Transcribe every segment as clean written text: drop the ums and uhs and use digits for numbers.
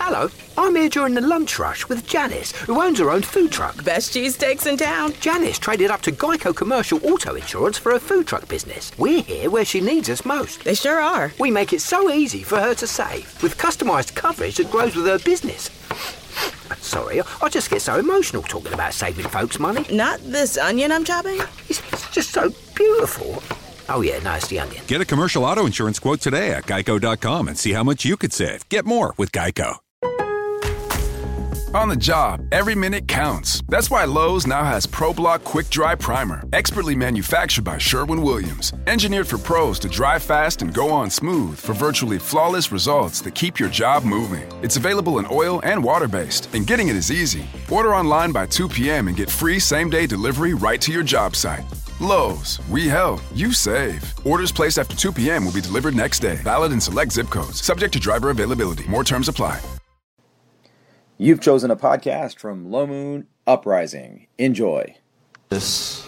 Hello, I'm here during the lunch rush with Janice, who owns her own food truck. Best cheesesteaks in town. Janice traded up to Geico Commercial Auto Insurance for her food truck business. We're here where she needs us most. They sure are. We make it so easy for her to save, with customised coverage that grows with her business. Sorry, I just get so emotional talking about saving folks money. Not this onion I'm chopping? It's just so beautiful. Oh yeah, no, it's the onion. Get a commercial auto insurance quote today at geico.com and see how much you could save. Get more with Geico. On the job, every minute counts. That's why Lowe's now has ProBlock Quick Dry Primer, expertly manufactured by Sherwin-Williams. Engineered for pros to dry fast and go on smooth for virtually flawless results that keep your job moving. It's available in oil and water-based, and getting it is easy. Order online by 2 p.m. and get free same-day delivery right to your job site. Lowe's, we help, you save. Orders placed after 2 p.m. will be delivered next day. Valid in select zip codes. Subject to driver availability. More terms apply. You've chosen a podcast from Low Moon Uprising. Enjoy. Okay,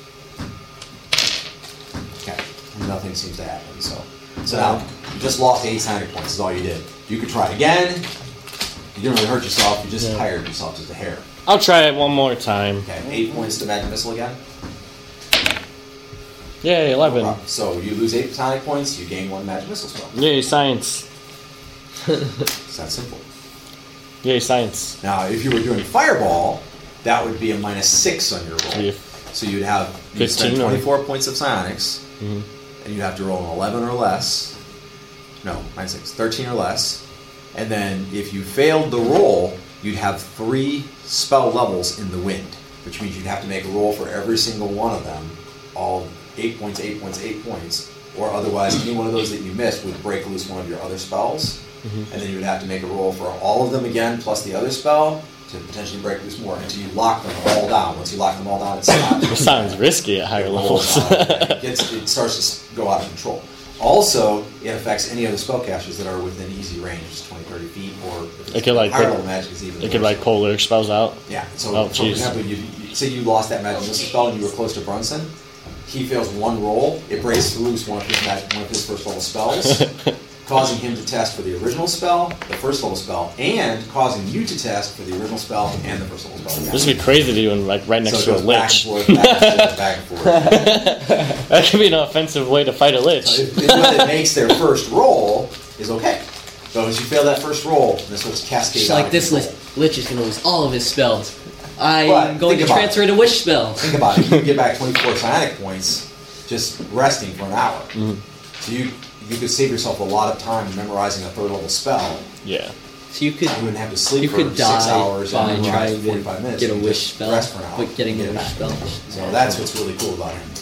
nothing seems to happen. So now you just lost 8 sanity points. Is all you did. You could try it again. You didn't really hurt yourself. You just tired yourself just a hair. I'll try it one more time. Okay, 8 points to Magic Missile again. Yay, 11. No, so you lose 8 sanity points. You gain 1 Magic Missile spell. Yay, science. It's that simple. Yay, science. Now, if you were doing Fireball, that would be a -6 on your roll. Yeah. So you'd spend 24 points of psionics, and you'd have to roll an 11 or less. No, -6, 13 or less. And then if you failed the roll, you'd have 3 spell levels in the wind, which means you'd have to make a roll for every single one of them, all 8 points, 8 points, 8 points, or otherwise any one of those that you missed would break loose one of your other spells. And then you would have to make a roll for all of them again, plus the other spell, to potentially break loose more until you lock them all down. Once you lock them all down, it stops. It sounds risky at higher levels. It starts to go out of control. Also, it affects any other spellcasters that are within easy range, 20, 30 feet, or if it's higher level magic is even It could like pull their spells out. Yeah. So, for example, say you lost that magic missile spell and you were close to Brunson. He fails 1 roll. It breaks loose one of his first level spells. Causing him to test for the original spell, the first level spell, and causing you to test for the original spell and the first level spell. This would be crazy to do like right next to a lich. Back and forth. That could be an offensive way to fight a lich. So what it makes their first roll is okay. So as you fail that first roll, this starts cascading. Like this lich is going to lose all of his spells. I'm going to transfer to wish spell. Think about it. You can get back 24 psionic points just resting for an hour. So you could save yourself a lot of time memorizing a 3rd level spell. Yeah. So you wouldn't have to sleep for 6 hours and trying 45 minutes. Get a wish spell, rest for an hour. but getting a wish spell. So that's what's really cool about him.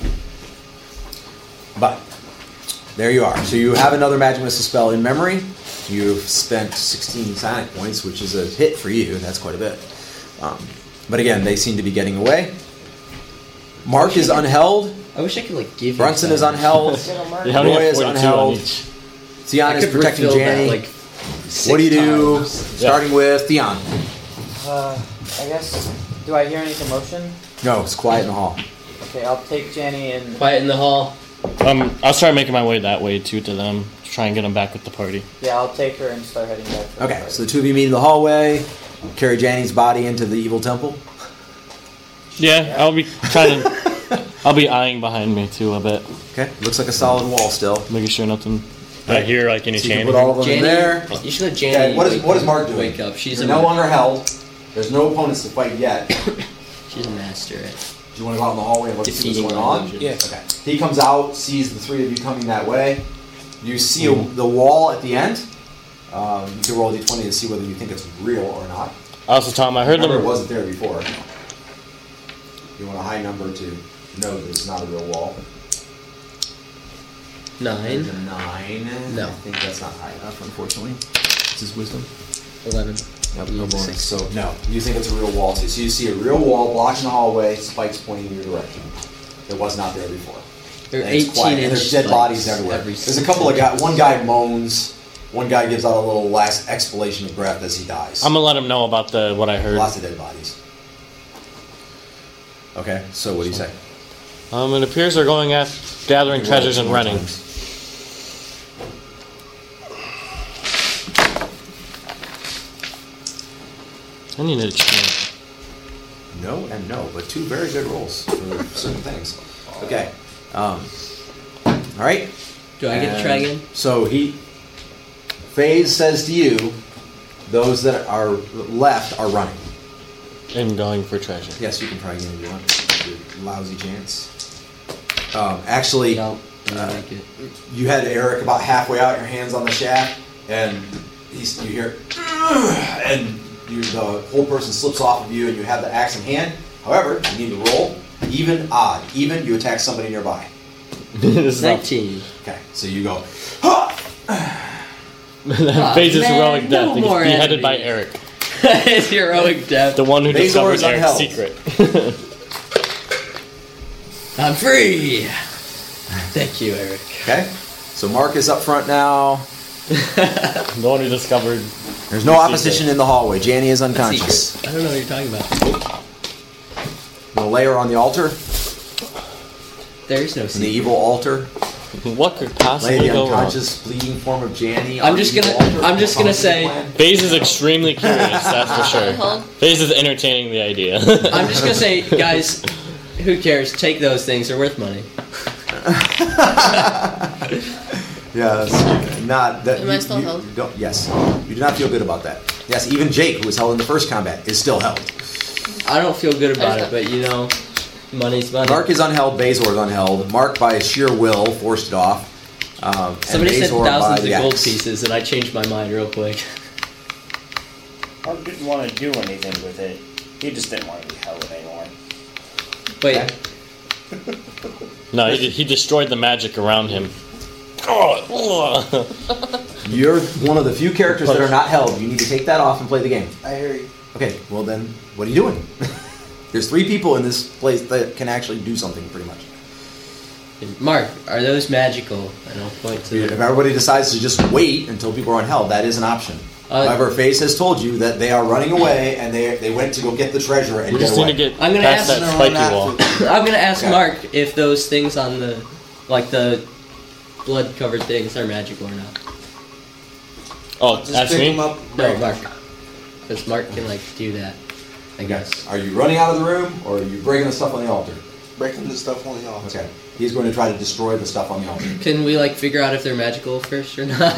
But there you are. So you have another magic missile spell in memory. You've spent 16 psionic points, which is a hit for you. That's quite a bit. But again, they seem to be getting away. Mark is unheld. I wish I could give you Brunson is unheld. Roy is unheld. Theon is protecting Janny. What do you do? Starting with Theon. I guess. Do I hear any commotion? No, it's quiet in the hall. Okay, I'll take Janny and. Quiet in the hall. I'll start making my way that way too to them to try and get them back with the party. Yeah, I'll take her and start heading back. Okay, so the 2 of you meet in the hallway. Carry Janny's body into the evil temple. Yeah, I'll be trying to. I'll be eyeing behind me too a bit. Okay, looks like a solid wall still. Making sure nothing. I hear like any chanting. Put all of them in there. You should let Janny. Okay, what is Mark doing? Wake up. She's no longer held. There's no opponents to fight yet. She's a master at. Do you want to go out in the hallway and look see what's going on? Yeah. Okay. He comes out, sees the 3 of you coming that way. You see the wall at the end. You can roll a d20 to see whether you think it's real or not. Also, Tom, I heard them. It wasn't there before. You want a high number to know that it's not a real wall. 9. There's a 9. No. I think that's not high enough, unfortunately. This is wisdom. 11. Yep, no bonus. So, no. You think it's a real wall, too. So you see a real wall blocking the hallway, spikes pointing in your direction. It was not there before. There are and 18 and there's dead bodies everywhere. There's a couple of guys. One guy moans. One guy gives out a little last exhalation of breath as he dies. I'm gonna let him know about what I heard. Lots of dead bodies. Okay, so what do you say? It appears they're going at gathering treasures and running. I need to change. No and no, but two very good rolls for certain things. Okay. All right. Do I get to try again? So FaZe says to you, those that are left are running. And going for treasure. Yes, you can try again if you want. Your lousy chance. Actually, No, I don't like it. you had Eric about halfway out, your hands on the shaft, and you hear, and the whole person slips off of you, and you have the axe in hand. However, you need to roll even, odd. Even, you attack somebody nearby. 19. Okay, so you go, ha! FaZe's heroic no death. He's more beheaded by enemies. Eric. It's heroic death. The one who Bazor discovered is Eric's unheld. secret. I'm free. Thank you, Eric. Okay, so Mark is up front now. The one who discovered. There's no opposition in the hallway. Janny is unconscious. Secret. I don't know what you're talking about. We'll lay her on the altar, There's no in the secret. evil altar. What could Lay possibly the go wrong? unconscious, bleeding form of Janny. I'm on just the gonna- evil altar. I'm just gonna say- FaZe is extremely curious, that's for sure. FaZe is entertaining the idea. I'm just gonna say, guys, who cares? Take those things. They're worth money. Yeah, that's not that. Am I still held? You don't, yes, you do not feel good about that. Yes, even Jake, who was held in the first combat, is still held. I don't feel good about it, but you know, money's money. Mark is unheld. Bazor is unheld. Mark, by sheer will, forced it off. And Somebody said Bazor by thousands of the gold axe. pieces, and I changed my mind real quick. Mark didn't want to do anything with it. He just didn't want to be held anymore. Wait, No, he destroyed the magic around him. You're one of the few characters that are not held. You need to take that off and play the game. I hear you. Okay, well then, what are you doing? There's 3 people in this place that can actually do something, pretty much. Mark, are those magical? And I'll point to If everybody decides to just wait until people are unheld, that is an option. However, FaZe has told you that they are running away and they went to go get the treasure and We get just away. need to get I'm gonna past ask- that spiky wall. I'm gonna ask Okay. Mark if those things on the, like the blood-covered things are magical or not. Oh, Just that's pick me? him up. No, Mark. Because Mark can like do that, I guess. Are you running out of the room or are you breaking the stuff on the altar? Breaking the stuff on the altar. Okay. He's going to try to destroy the stuff on the altar. Can we like figure out if they're magical first or not?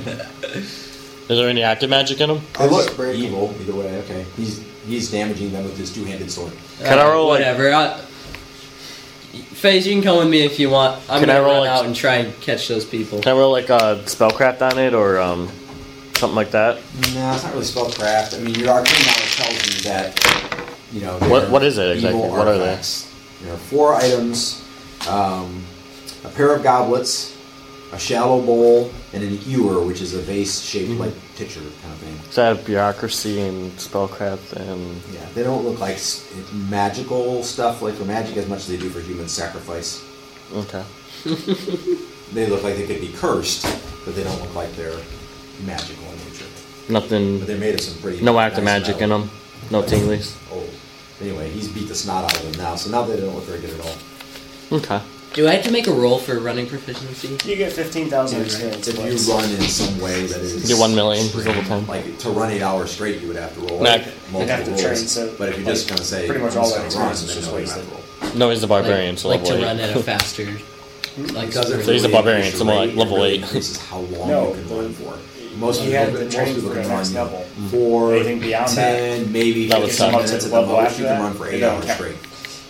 Is there any active magic in him? They look evil either way. Okay. He's damaging them with his 2-handed sword. Can I roll, like- whatever? FaZe, you can come with me if you want. I'm Can I gonna roll, run like- out and try and catch those people. Can I roll like spellcraft on it or something like that? No, it's not really spellcraft. I mean, your arcane knowledge tells you that, you know. What is it exactly? evil What are they? artifacts. There are 4 items: a pair of goblets, a shallow bowl, and an ewer, which is a vase-shaped like pitcher kind of thing. So I have bureaucracy and spellcraft and Yeah, they don't look like magical stuff like for magic as much as they do for human sacrifice. okay. They look like they could be cursed, but they don't look like they're magical in nature. Nothing. But they're made of some pretty No active nice magic in metal. them. No tinglies. Oh, anyway, he's beat the snot out of them now, so now they don't look very good at all. Okay. Do I have to make a roll for running proficiency? You get 15,000 experience If points. you run in some way that is... You get 1 million, he's level 10. Like, to run 8 hours straight, you would have to roll Nah. multiple You'd have to rolls. train, so, but if you're like, just going to say, pretty much I'm all just that gonna run, experience is then just no, you have wasted. to roll. No, he's the barbarian, so like level to 8. run at a faster. Like Because speed. it So he's a really barbarian, increases so more like rate, level it really 8. increases how long No, you can run for. Most you people, have to most train people for can the run next level. 4, Anything beyond 10, maybe That would 15 suck. minutes Up at to the level most. after You can that, run for it 8 don't hours count. straight.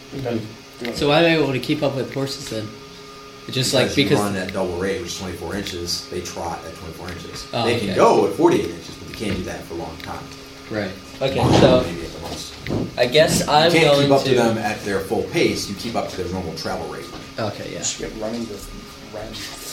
So why am I able to keep up with horses then? It's just like you because run at double rate, which is 24 inches, they trot at 24 inches. Oh, they okay. can go at 48 inches, but they can't do that for a long time. right. Okay, Long so maybe at the most. I guess I'm You can't going keep up to to. them at their full pace. You keep up to their normal travel rate. Okay, yeah. You should get running with Ren.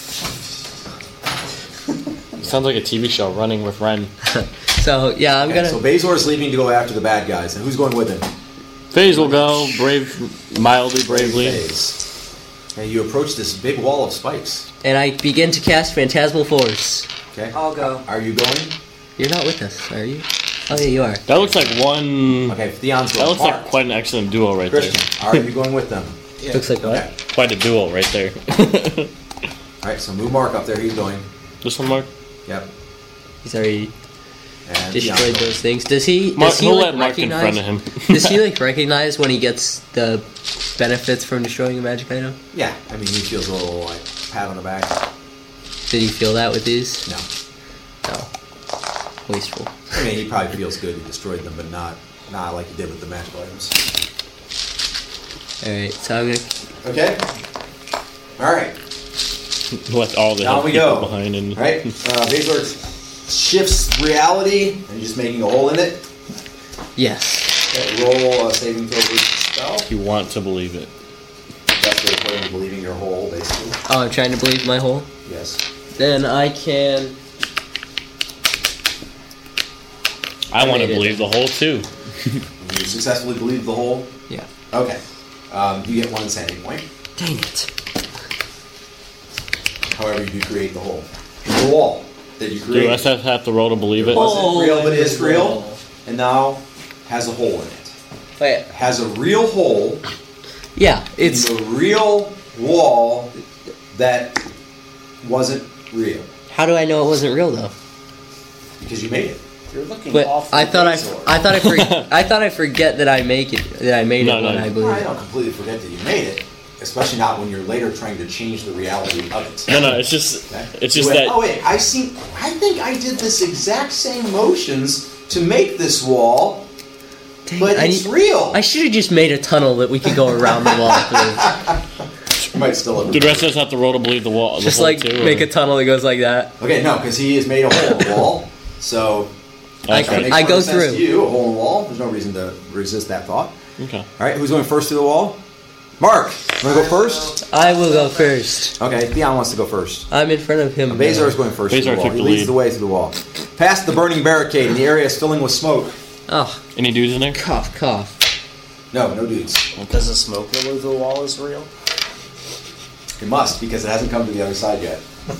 Sounds like a TV show, Running with Ren. So yeah, I'm Okay, gonna. so Bazor is leaving to go after the bad guys, and who's going with him? FaZe will go mildly bravely. FaZe. And you approach this big wall of spikes. And I begin to cast Phantasmal Force. Okay. I'll go. Are you going? You're not with us, are you? Oh yeah, you are. That looks like one. Okay, Theon's That going. looks like quite an excellent duo right Christian, are you going with them? Looks like what? Okay. there. Quite a duo right there. All right, so move Mark up there. He's going. This one, Mark? Yep. He's already. And destroyed those things. Does he? Mark, Does he he'll like let Mark in recognize? front of him. Does he like recognize when he gets the benefits from destroying a magic item? Yeah, I mean, he feels a little like pat on the back. Did he feel that with these? No. No. Wasteful. I mean, he probably feels good he destroyed them, but not like he did with the magical items. All right, so I'm gonna. Okay. All right. Left all the Down we people go. behind. And All right. Bazor shifts reality and just making a hole in it. Yes. Okay, roll a saving throw versus spell. you want to believe it. Best way to put it is believing your hole, basically. Oh, I'm trying to believe my hole. Yes. Then I can. I want to made it. believe the whole too. You successfully believe the hole. Yeah. Okay. You get 1 insanity point. Dang it. However, you do create the hole. The wall that you Do create. us have to roll to believe it? Wasn't real, but is real, and now has a hole in it. Wait. Has a real hole Yeah, it's. in the real wall that wasn't real How do I know it wasn't real though? because you made it. You're looking But awful. I thought I forget that I make it. That I made No, it no, when no. I I believe. don't completely forget that you made it, especially not when you're later trying to change the reality of it. No, it's just Okay? it's You just went, that. Oh wait, I think I did this exact same motions to make this wall, Dang, but it's real. I should have just made a tunnel that we could go around the wall through. You might still have. Do the rest of us have to roll to believe the wall? Just the whole like too, make or- a tunnel that goes like that. Okay, no, because he has made a hole in the wall, so. That's that right. makes I more go sense through. to you, a hole in the wall. There's no reason to resist that thought. Okay. All right, who's going first through the wall? Mark, you want to go first? I will go first. Okay, Theon wants to go first. I'm in front of him. Bazar is going first through the Bazar wall. took He the leads lead. the way through the wall. Past the burning barricade, and the area is filling with smoke. Oh, Any dudes in there? cough, cough. No dudes. Does the smoke over the wall is real? It must, because it hasn't come to the other side yet.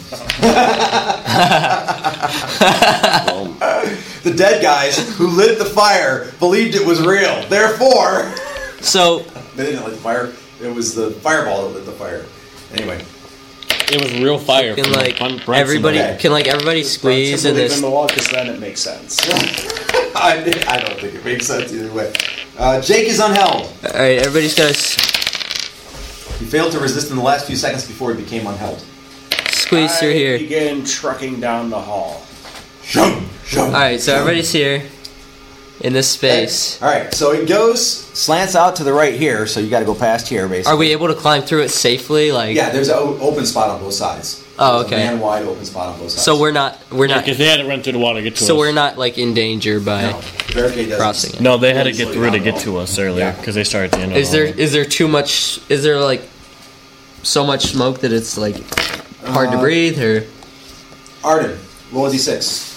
The dead guys who lit the fire believed it was real. Therefore, So they didn't lit the fire. It was the fireball that lit the fire. Anyway, It was real fire. can from like Brunson. everybody okay. can like everybody squeeze in Believe this. in the wall, because then it makes sense. I don't think it makes sense either way. Jake is unheld. All right, everybody's got to He failed to resist in the last few seconds before he became unheld. squeeze through I here. begin trucking down the hall. Shum, shum, All right, so shum. everybody's here in this space. All right, so it goes, slants out to the right here, so you got to go past here, basically. Are we able to climb through it safely? Like, Yeah, there's an open spot on both sides. Oh, There's a okay. man-wide open spot on both sides. so we're not Because they had to run through the water to get to us. so we're not like in danger by. No, the barricade doesn't. Crossing it. No, they had to Slow get you through to down get at to all. us earlier Yeah. because they started at the end of Is the there hallway. is there too much? Is there like so much smoke that it's like hard to breathe? Or Arden, roll a d6.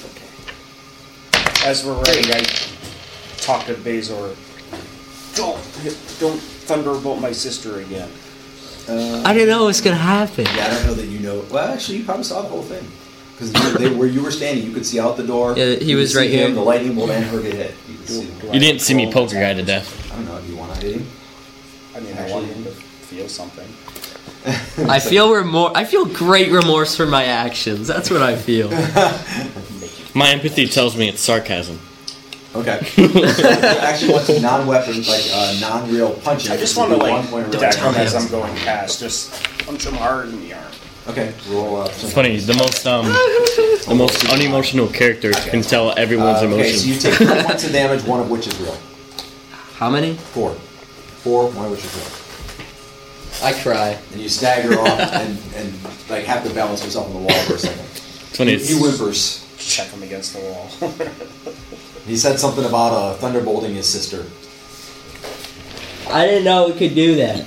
As we're ready, I talk to Bazor. Don't thunderbolt my sister again. I didn't know it was gonna happen. Yeah, I don't know that you know. Well, actually, you probably saw the whole thing. Because where you were standing, you could see out the door. Yeah, he You was could see right here. him, the lightning bolt and her get hit. You could see them. You didn't see me poke a guy to death. I don't know. Do you want to hit him? I mean, I want him to feel something. I feel great remorse for my actions. That's what I feel. My empathy tells me it's sarcasm. Okay. You actually want to non-weapon, like non-real punching. I just You want to do like 1 point of deck him real as I'm damage. going past. Just punch him hard in the arm. Okay, roll. It's funny. The most unemotional character can tell everyone's Okay, emotion. so you take 4 points of damage, 1 of which is real. How many? 4. 4, 1 of which is real. I cry. And you stagger off and like have to balance yourself on the wall for a second. It's funny. He whimpers. Check him against the wall. He said something about thunderbolting his sister. I didn't know it could do that.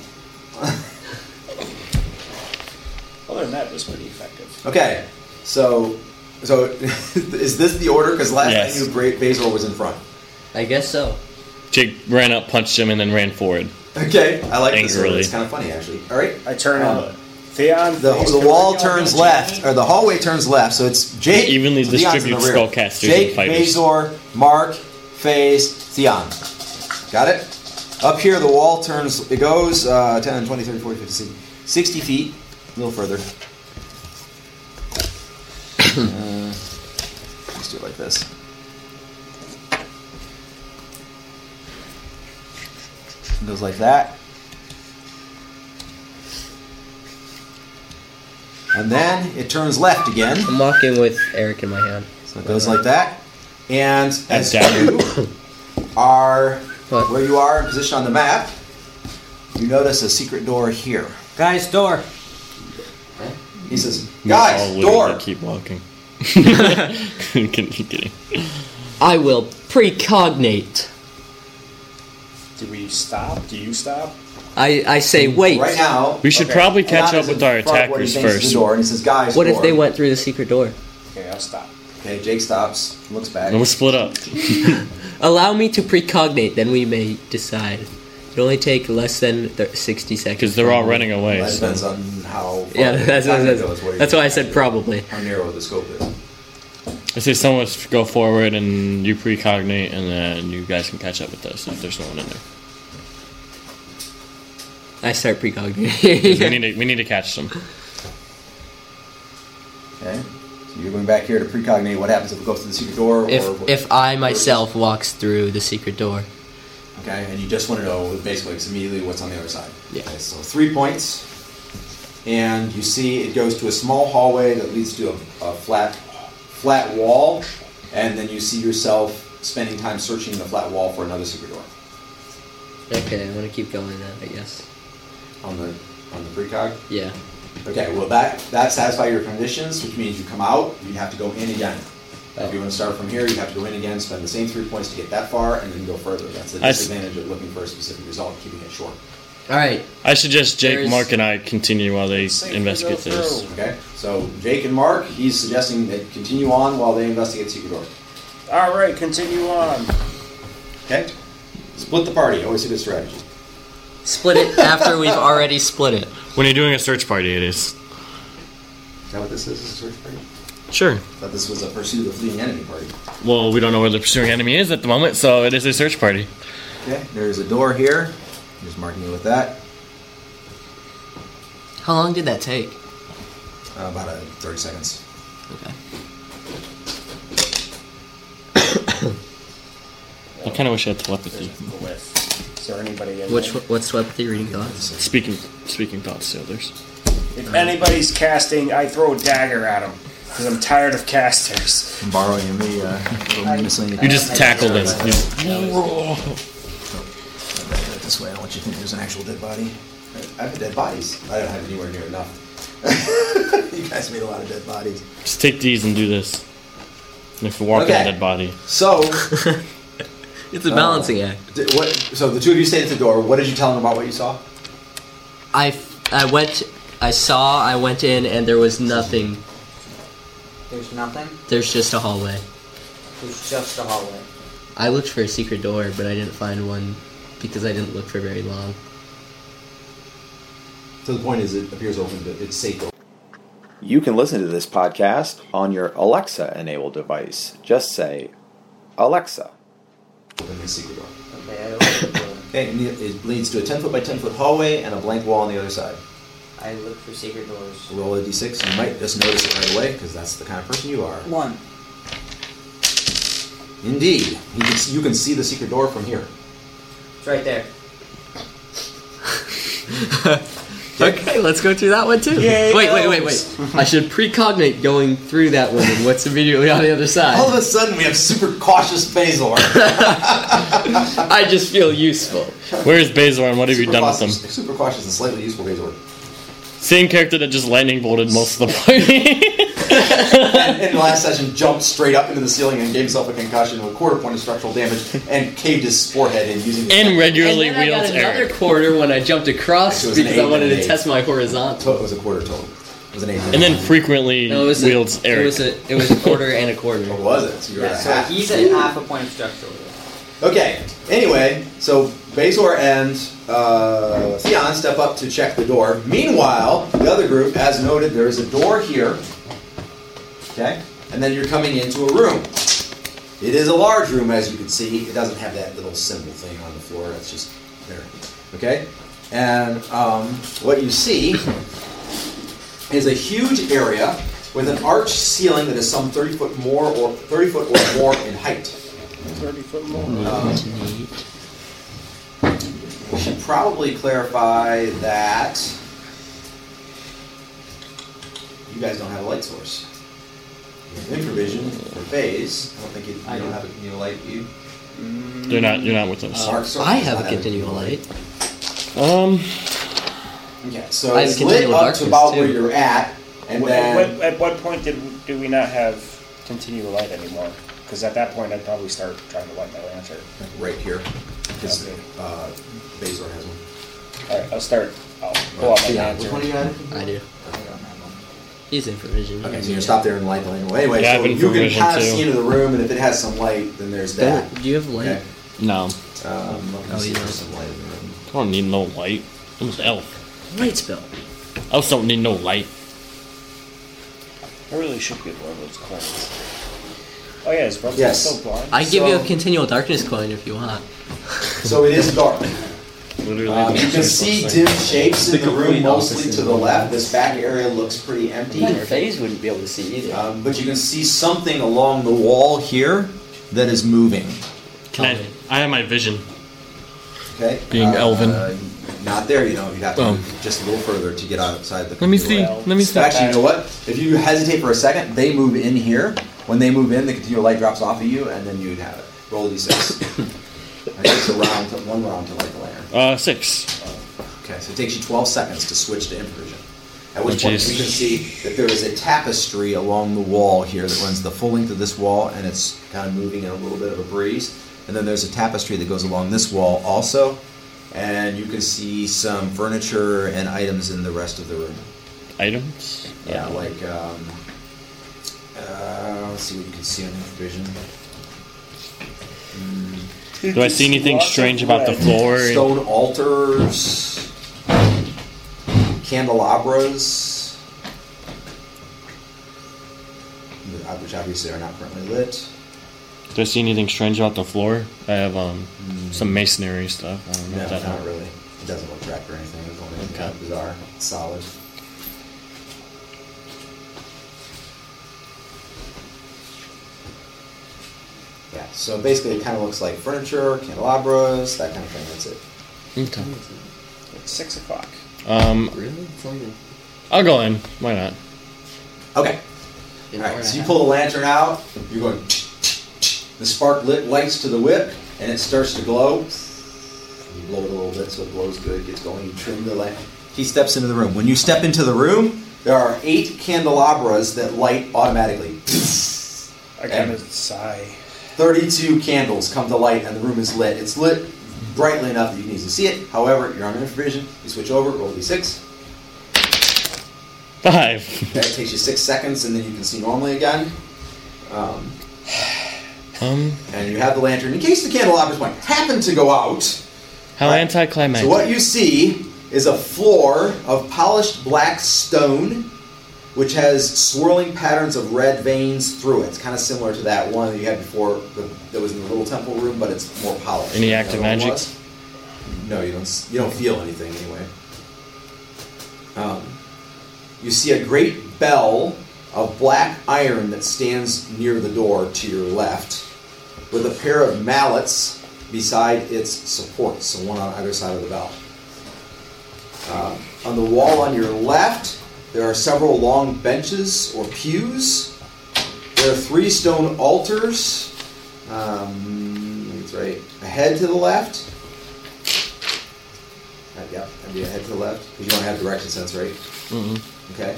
Other than that, it was pretty effective. Okay, so is this the order? Because last Yes. I knew Bazor was in front. I guess so. Jake ran up, punched him, and then ran forward. Okay, I like this order. Angrily. It's kind of funny actually. All right, I turn on Theon. the wall turns left, or the hallway turns left. So it's Jake. Evenly so Theon's in distribute the rear. spellcasters Jake, and fighters. Bazor, Mark, FaZe, Theon. Got it? Up here, the wall turns. It goes 10, 20, 30, 40, 50, 60 feet. A little further. Let's do it like this. It goes like that. And then it turns left again. I'm walking with Eric in my hand. So it goes like that. And as you are where you are in position on the map, you notice a secret door here. Guys, door. He says, guys, door. Keep walking. Kidding. I will precognate. Do we stop? Do you stop? I say wait. Right now, we should probably catch up with our attackers first. The door, and he says, guys, what if they went through the secret door? Okay, I'll stop. Okay, Jake stops, looks back. And we'll split up. Allow me to precognate, then we may decide. It'll only take less than 60 seconds. Because they're all running away. That depends on how far yeah, that's why I said probably. How narrow the scope is. I say someone go forward and you precognate, and then you guys can catch up with us if there's no one in there. I start precogniting. we need to catch them. Okay. So you're going back here to precognate. What happens if we go through the secret door? If I myself walks through the secret door. Okay, and you just want to know basically immediately what's on the other side. Yeah. Okay, so 3 points, and you see it goes to a small hallway that leads to a flat wall, and then you see yourself spending time searching the flat wall for another secret door. Okay, I'm gonna keep going then, I guess. On the precog? Yeah. Okay, well that satisfies your conditions, which means you come out, you have to go in again. If you want to start from here, you have to go in again, spend the same 3 points to get that far, and then go further. That's the disadvantage of looking for a specific result, keeping it short. Alright. I suggest Jake, Mark, and I continue while they investigate this. Okay, so Jake and Mark, he's suggesting that continue on while they investigate the secret door. Alright, continue on. Okay, split the party, always a good strategy. Split it after we've already split it. When you're doing a search party, it is. Is that what this is, a search party? Sure. I thought this was a pursuit of a fleeing enemy party. Well, we don't know where the pursuing enemy is at the moment, so it is a search party. Okay, there's a door here. Just marking it with that. How long did that take? About 30 seconds. Okay. I kind of wish I had telepathy. Is there anybody in What's telepathy? Reading thoughts? Speaking thoughts to others. If anybody's casting, I throw a dagger at them. Because I'm tired of casters. I'm borrowing the little miscellaneous. You just tackled him. This way, I don't want you to think there's an actual dead body. I have dead bodies. I don't have anywhere near enough. You guys made a lot of dead bodies. Just take these and do this. And if you walk in a dead body. So... It's a balancing act. So the two of you stayed at the door. What did you tell them about what you saw? I went in, and there was nothing. There's nothing? There's just a hallway. There's just a hallway. I looked for a secret door, but I didn't find one because I didn't look for very long. So the point is, it appears open, but it's safe. You can listen to this podcast on your Alexa-enabled device. Just say, Alexa. Open the secret door. Okay, I open the door. Okay, and it leads to a 10-foot by 10-foot hallway and a blank wall on the other side. I look for secret doors. Roll a d6. You might just notice it right away, because that's the kind of person you are. 1. Indeed. You can see the secret door from here. It's right there. Okay, let's go through that one too. Yay, wait. I should precognate going through that one and what's immediately on the other side. All of a sudden, we have super cautious Bazor. I just feel useful. Where is Bazor and what have you done with him? Super cautious and slightly useful Bazor. Same character that just lightning bolted most of the party. And in the last session, jumped straight up into the ceiling and gave himself a concussion with a quarter point of structural damage and caved his forehead in using. And regularly and then wields I got another Eric. quarter when I jumped across because I wanted to test my horizontal. It was a quarter total. It was an 8. And then frequently wields Eric. It was a quarter and a quarter. What was it? So you're at So half. he's at half a point of structural. Okay. Anyway, so Bazor and Theon step up to check the door. Meanwhile, the other group, as noted, there is a door here. Okay? And then you're coming into a room. It is a large room, as you can see. It doesn't have that little symbol thing on the floor. It's just there. Okay? And what you see is a huge area with an arched ceiling that is some 30 foot or more in height. 30 foot more. we should probably clarify that you guys don't have a light source. You have infravision for phase. I don't think you don't have a continual light, do you? You're not with us. I have a continual light. Okay, so it's lit up to about where you're at, and then at what point do we not have continual light anymore? Because at that point, I'd probably start trying to light my lantern. Right here, because Bazor has one. All right, I'll pull out my lantern. Which one do you got? I do. He's infravision. Okay, so you're stop there and light the lantern. Well, anyway, Yeah, so you can kind of see into the room, and if it has some light, then there's that. Do you have light? Okay. No. Let me see if there's some light in the room. I don't need no light. I'm an elf. Light spell. Elves don't need no light. I really should get one of those coins. Oh yeah, is Brooks still blind? I give you a continual darkness coin if you want. So it is dark. Literally, You can see dim shapes in the room, mostly to the left. This back area looks pretty empty. Phase wouldn't be able to see either. But you can see something along the wall here that is moving. I have my vision. Okay. Being elven. Not there, you'd have to move just a little further to get outside the. Let me see. Let me see. Actually, you know what? If you hesitate for a second, they move in here. When they move in, the continual light drops off of you, and then you'd have it. Roll a d6. It takes one round to light the lantern. 6. Okay, so it takes you 12 seconds to switch to infravision. At which point you can see that there is a tapestry along the wall here that runs the full length of this wall, and it's kind of moving in a little bit of a breeze. And then there's a tapestry that goes along this wall also, and you can see some furniture and items in the rest of the room. Items? Yeah, like, let's see what you can see on infravision. Do I see anything strange about the floor? Stone altars, candelabras, which obviously are not currently lit. Do I see anything strange about the floor? I have some masonry stuff. I don't know No, if that not really. It doesn't look wrecked or anything. It's only kind of bizarre. It's solid. Yeah, so basically it kind of looks like furniture, candelabras, that kind of thing. That's it. Okay. It's 6 o'clock. Really? I'll go in. Why not? Okay. Alright, so you pull the lantern out, you're going, the spark lights to the wick, and it starts to glow. You blow it a little bit so it glows good, gets going, you trim the lamp. He steps into the room. When you step into the room, there are 8 candelabras that light automatically. I kind of sigh. 32 candles come to light and the room is lit. It's lit brightly enough that you can easily see it. However, you're on infravision. You switch over, roll d6. 5. Okay, it takes you 6 seconds and then you can see normally again. And you have the lantern. In case the candelabras might happen to go out. How anticlimactic. So what you see is a floor of polished black stone which has swirling patterns of red veins through it. It's kind of similar to that one that you had before that was in the little temple room, but it's more polished. Any active magic? No, you don't feel anything anyway. You see a great bell of black iron that stands near the door to your left, with a pair of mallets beside its supports, so one on either side of the bell. On the wall on your left, there are several long benches or pews. There are 3 stone altars. That's right. Ahead to the left. Yeah, that'd be ahead to the left. Because you don't have direction sense, right? Mm-hmm. Okay.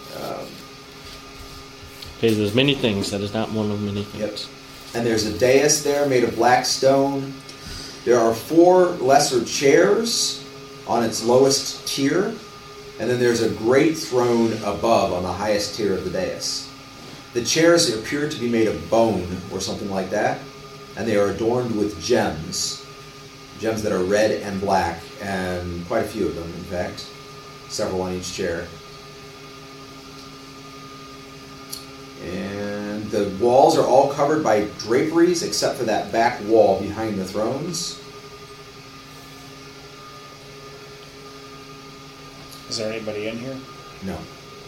Okay, there's many things. That is not one of many things. Yep. And there's a dais there made of black stone. There are 4 lesser chairs on its lowest tier. And then there's a great throne above on the highest tier of the dais. The chairs appear to be made of bone or something like that, and they are adorned with gems that are red and black, and quite a few of them, in fact, several on each chair. And the walls are all covered by draperies except for that back wall behind the thrones. Is there anybody in here? No.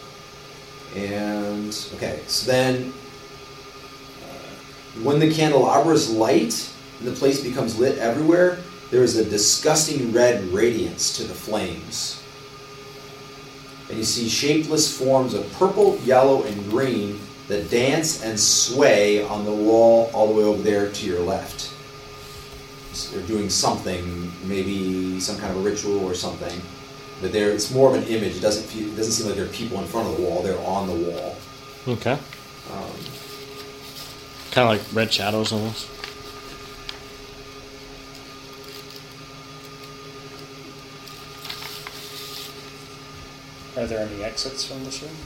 And, okay, so then when the candelabras light, and the place becomes lit everywhere, there is a disgusting red radiance to the flames. And you see shapeless forms of purple, yellow, and green that dance and sway on the wall all the way over there to your left. So they're doing something, maybe some kind of a ritual or something. But it's more of an image. It doesn't seem like there are people in front of the wall. They're on the wall. Okay. Kind of like red shadows almost. Are there any exits from this room?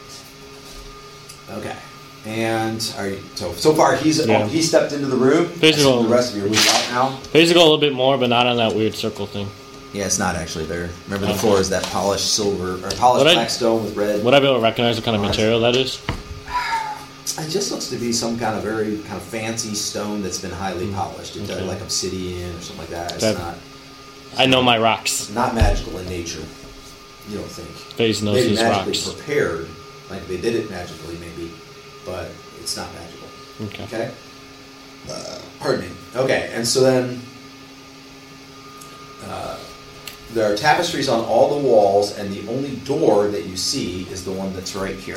Okay. And so far he stepped into the room. The rest of you are moved out now. Basically a little bit more, but not on that weird circle thing. Yeah, it's not actually there. Remember, the floor is that polished silver or polished black stone with red. Would I be able to recognize what kind of material that is? It just looks to be some kind of very kind of fancy stone that's been highly polished. It does, like obsidian or something like that. It's not. I know my rocks. Not magical in nature. You don't think? Phase knows maybe his magically rocks. Prepared, like they did it magically, maybe, but it's not magical. Okay. Pardon me. Okay, and so then there are tapestries on all the walls, and the only door that you see is the one that's right here.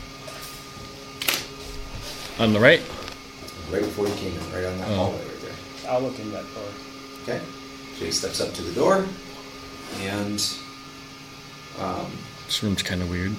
On the right? Right before you came in, right on that hallway right there. I'll look in that door. Okay. So he steps up to the door, and this room's kind of weird.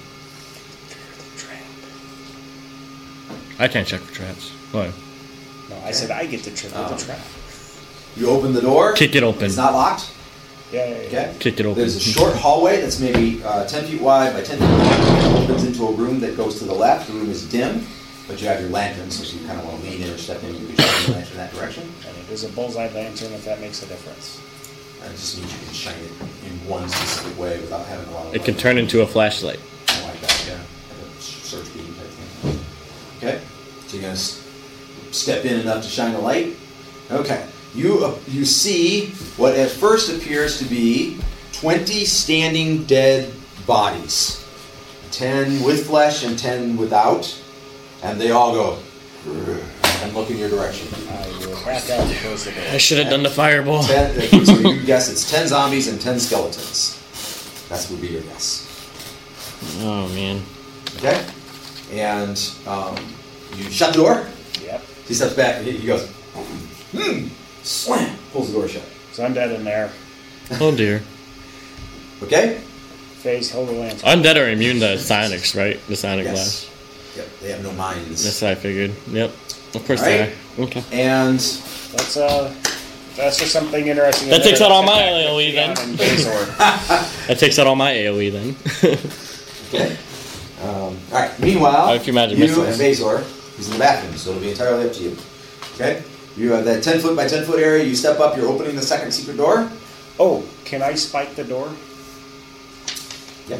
I can't check for traps. Why? No, I said I get to trip with the trap. You open the door. Kick it open. It's not locked. Yeah. Okay. Kick it open. There's a short hallway that's maybe 10 feet wide by 10 feet long. It opens into a room that goes to the left. The room is dim, but you have your lantern, so if you kind of want to lean in or step in, you can shine your lantern in that direction. And it is a bullseye lantern if that makes a difference. It just means you can shine it in one specific way without having a lot of It can turn into a flashlight. I like that, yeah. Like a search beam type thing. Okay. So you're going to step in enough to shine a light. Okay. You see what at first appears to be 20 standing dead bodies. 10 with flesh and 10 without. And they all go and look in your direction. I will back out and close the door. I should have done the fireball. So you guess it's 10 zombies and 10 skeletons. That would be your guess. Oh, man. Okay? And you shut the door. Yep. He steps back and he goes, slam, pulls the door shut. So undead in there. Oh, dear. Okay? Phase, hold the lantern. Undead are immune to psionics, right? The psionic Yes. blast. Yep, they have no minds. That's what I figured. Yep. Of course Right? they are. Okay. And That's just something interesting. That takes out all my AoE then. And Bazor. That takes out all my AoE then. okay. Alright, meanwhile, If you imagine you missiles. and Bazor, he's in the bathroom, so it'll be entirely up to you. Okay? You have that 10 foot by 10 foot area, you step up, you're opening the second secret door. Oh, can I spike the door? Yep.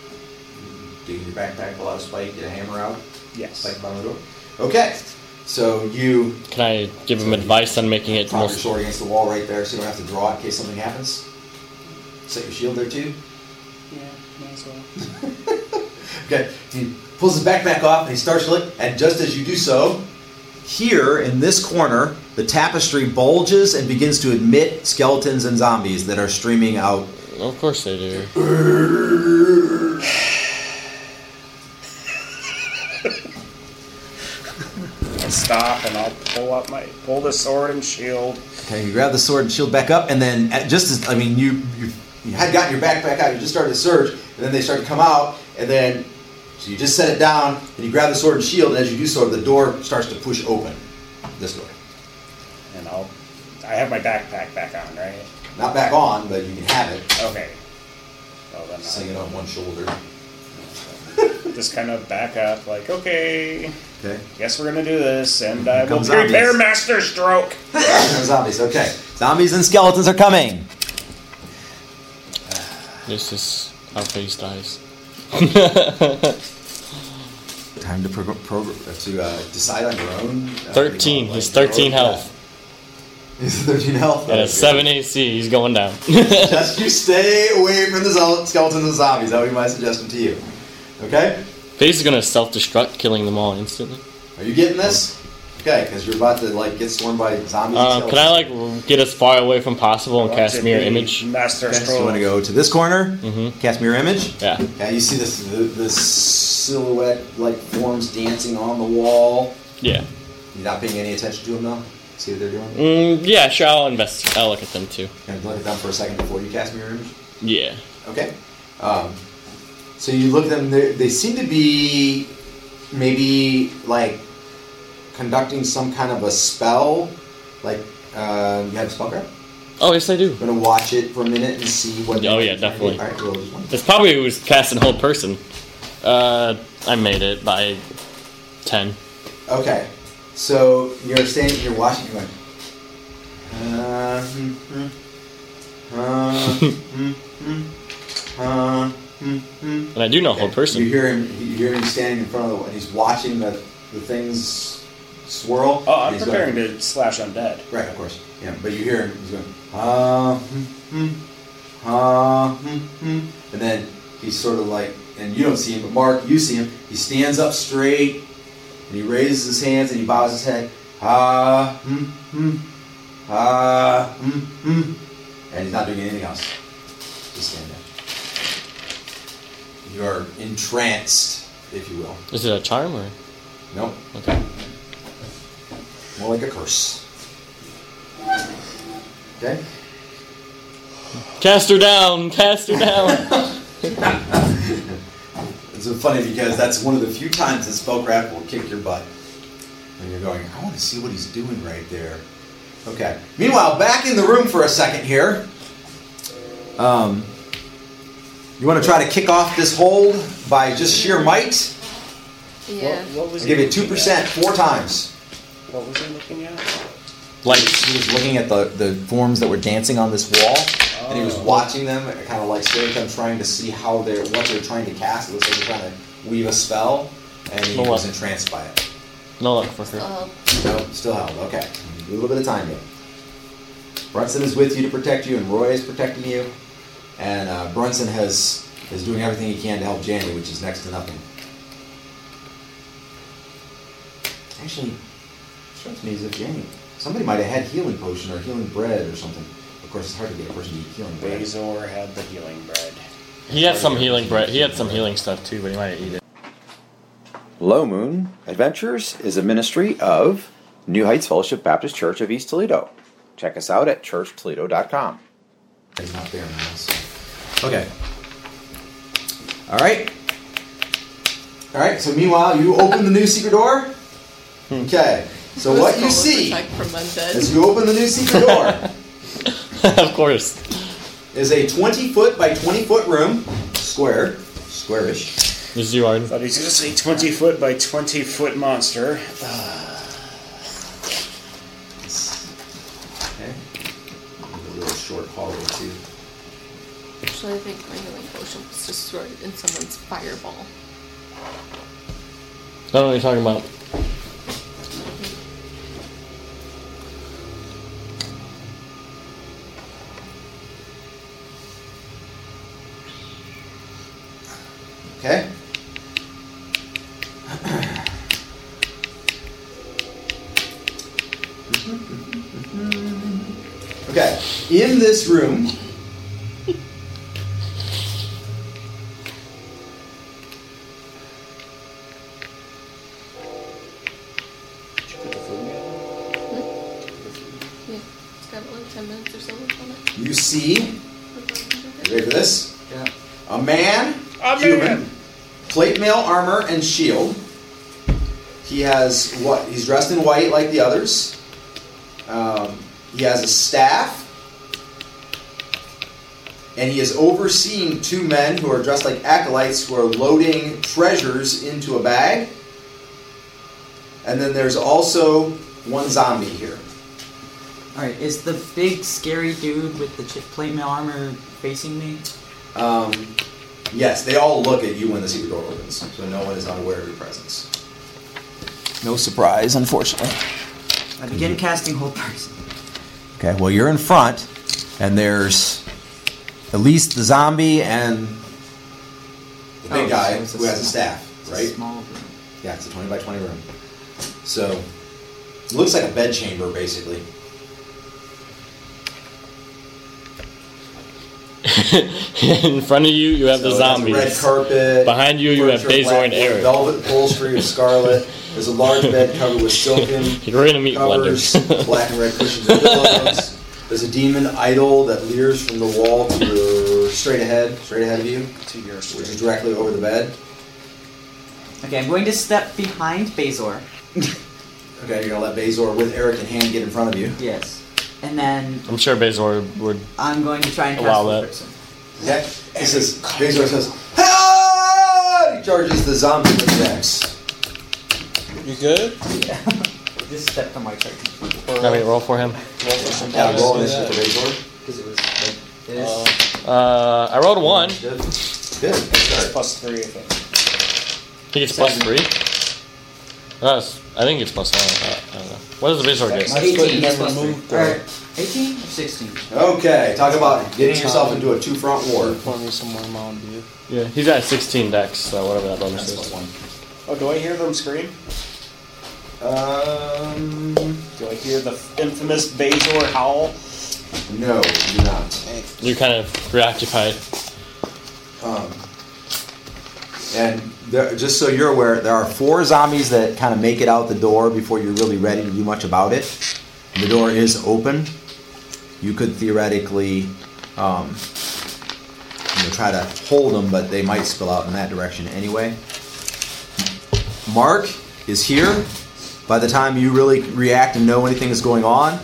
Dig in your backpack, pull out a spike, get a hammer out. Yes. Spike the bottom of the door. Okay. So you Can I give him advice on making it the prop your most... sword against the wall right there so you don't have to draw it in case something happens. Set your shield there too. Yeah, might as well. Okay. He pulls his backpack off and he starts to look, and just as you do so, here in this corner, the tapestry bulges and begins to admit skeletons and zombies that are streaming out. Of course they do. I'll stop and I'll pull the sword and shield. Okay, you grab the sword and shield back up, and then you had gotten your backpack out, you just started to surge, and then they start to come out, and then so you just set it down, and you grab the sword and shield, and as you do so, the door starts to push open. This door. And I have my backpack back on, right? Not back on, but you can have it. Okay. Well, then Sling it on one shoulder. just kind of back up, like, okay. Okay. Guess we're gonna do this, and I will Comes prepare zombies. Master Stroke. Zombies, okay. Zombies and skeletons are coming. This is how Face dies. Time to decide on your own. 13. He's 13 health. He's 13 health. At a 7 AC, he's going down. Just you stay away from the skeletons and zombies. That would be my suggestion to you. Okay? Face is going to self-destruct, killing them all instantly. Are you getting this? Okay, because you're about to like get swarmed by zombies. And Can I like get as far away from possible and cast mirror image? Master Okay, so you want to go to this corner, cast mirror image. Yeah. Okay, you see this silhouette like forms dancing on the wall. Yeah. You're not paying any attention to them though. See what they're doing. Yeah, sure. I'll investigate. I'll look at them too. Can you look at them for a second before you cast mirror image? Yeah. Okay. So you look at them. They seem to be maybe like conducting some kind of a spell. Like you have a spellcraft? Oh yes, I do. I'm gonna watch it for a minute and see what. Oh yeah, definitely. All right, roll this one. It's probably was casting hold person. I made it by 10. Okay. So you're standing, you're watching, you're going. And I do know hold person. You hear him standing in front of the, and he's watching the things swirl. Oh, I'm and he's preparing going, to slash undead. Right, of course. Yeah, but you hear him. He's going. And then he's sort of like, and you don't see him, but Mark, you see him. He stands up straight, and he raises his hands and he bows his head. And he's not doing anything else. Just stand there. You are entranced, if you will. Is it a charm or? Nope. Okay. More like a curse. Okay? Cast her down! Cast her down! It's so funny because that's one of the few times that spellcraft will kick your butt. And you're going, I want to see what he's doing right there. Okay. Meanwhile, back in the room for a second here. You want to try to kick off this hold by just sheer might? Yeah. What was I'll give you 2% 4 times. What was he looking at? Like he was looking at the forms that were dancing on this wall, and he was watching them, kind of like staring at them, trying to see what they're trying to cast. It looks like they're trying to weave a spell, and he was entranced by it. No luck for her. No, still held. Okay, a little bit of time here. Brunson is with you to protect you, and Roy is protecting you, and Brunson is doing everything he can to help Janny, which is next to nothing. Actually, strikes me as if somebody might have had healing potion or healing bread or something. Of course, it's hard to get a person to eat healing bread. Bazor had the healing bread. He had some healing bread. He had some healing stuff too, but he might eat it. Low Moon Adventures is a ministry of New Heights Fellowship Baptist Church of East Toledo. Check us out at churchtoledo.com. He's not there now. So. Okay. All right. So meanwhile, you open the new secret door. Okay. So what you see as you open the new secret door, of course, is a 20-foot by 20-foot room, squarish. This is you, Arden. Thought he was going to say 20-foot by 20-foot monster. Okay. A little short hallway too. Actually, I think my healing potion was destroyed in someone's fireball. I don't know what you're talking about. Okay. Okay. In this room, Got like 10 minutes or so on it. you see, you ready for this? Yeah. A man, human, plate mail armor and shield. He has he's dressed in white like the others. He has a staff. And he is overseeing 2 men who are dressed like acolytes who are loading treasures into a bag. And then there's also 1 zombie here. Alright, is the big scary dude with the plate mail armor facing me? Yes, they all look at you when the secret door opens, so no one is unaware of your presence. No surprise, unfortunately. I begin casting Hold Person. Okay, well, you're in front, and there's at least the zombie and the big guy who has a staff, right? Small room. Yeah, it's a 20 by 20 room. So, It looks like a bed chamber, basically. In front of you, you have the zombies. Red carpet. Behind you, you have Bazor and Eric. Velvet upholstery of scarlet. There's a large bed covered with silken You're gonna meet covers, blenders. black and red cushions and pillows. There's a demon idol that leers from the wall to your straight ahead of you, To your which is directly over the bed. Okay, I'm going to step behind Bazor. Okay, you're gonna let Bazor with Eric in hand get in front of you. Yes. And then I'm sure Bazor would. I'm going to try and Allow cast that. Person. Okay. He says, Bazor says, "Ah!" He charges the zombie with the dex. You good? Yeah. Just stepped on my turn. Let me roll for him. Yeah, roll initiative for Bazor. Because it was like this. I rolled a 1. Good. Good start. Plus 3, I think. He gets plus 3. I think it's plus 1. I don't know. What does the Bazor get? 18 is plus 3. Alright, 18 or 16? Okay, talk about getting yourself into a two-front war. Pour me some more Mountain Dew. Yeah, he's got 16 dex, so whatever that bonus That's is. one. Oh, do I hear them scream? Do I hear the infamous Bazor howl? No, you do not. You're kind of preoccupied. And just so you're aware, there are 4 zombies that kind of make it out the door before you're really ready to do much about it. The door is open. You could theoretically try to hold them, but they might spill out in that direction anyway. Mark is here. By the time you really react and know anything is going on,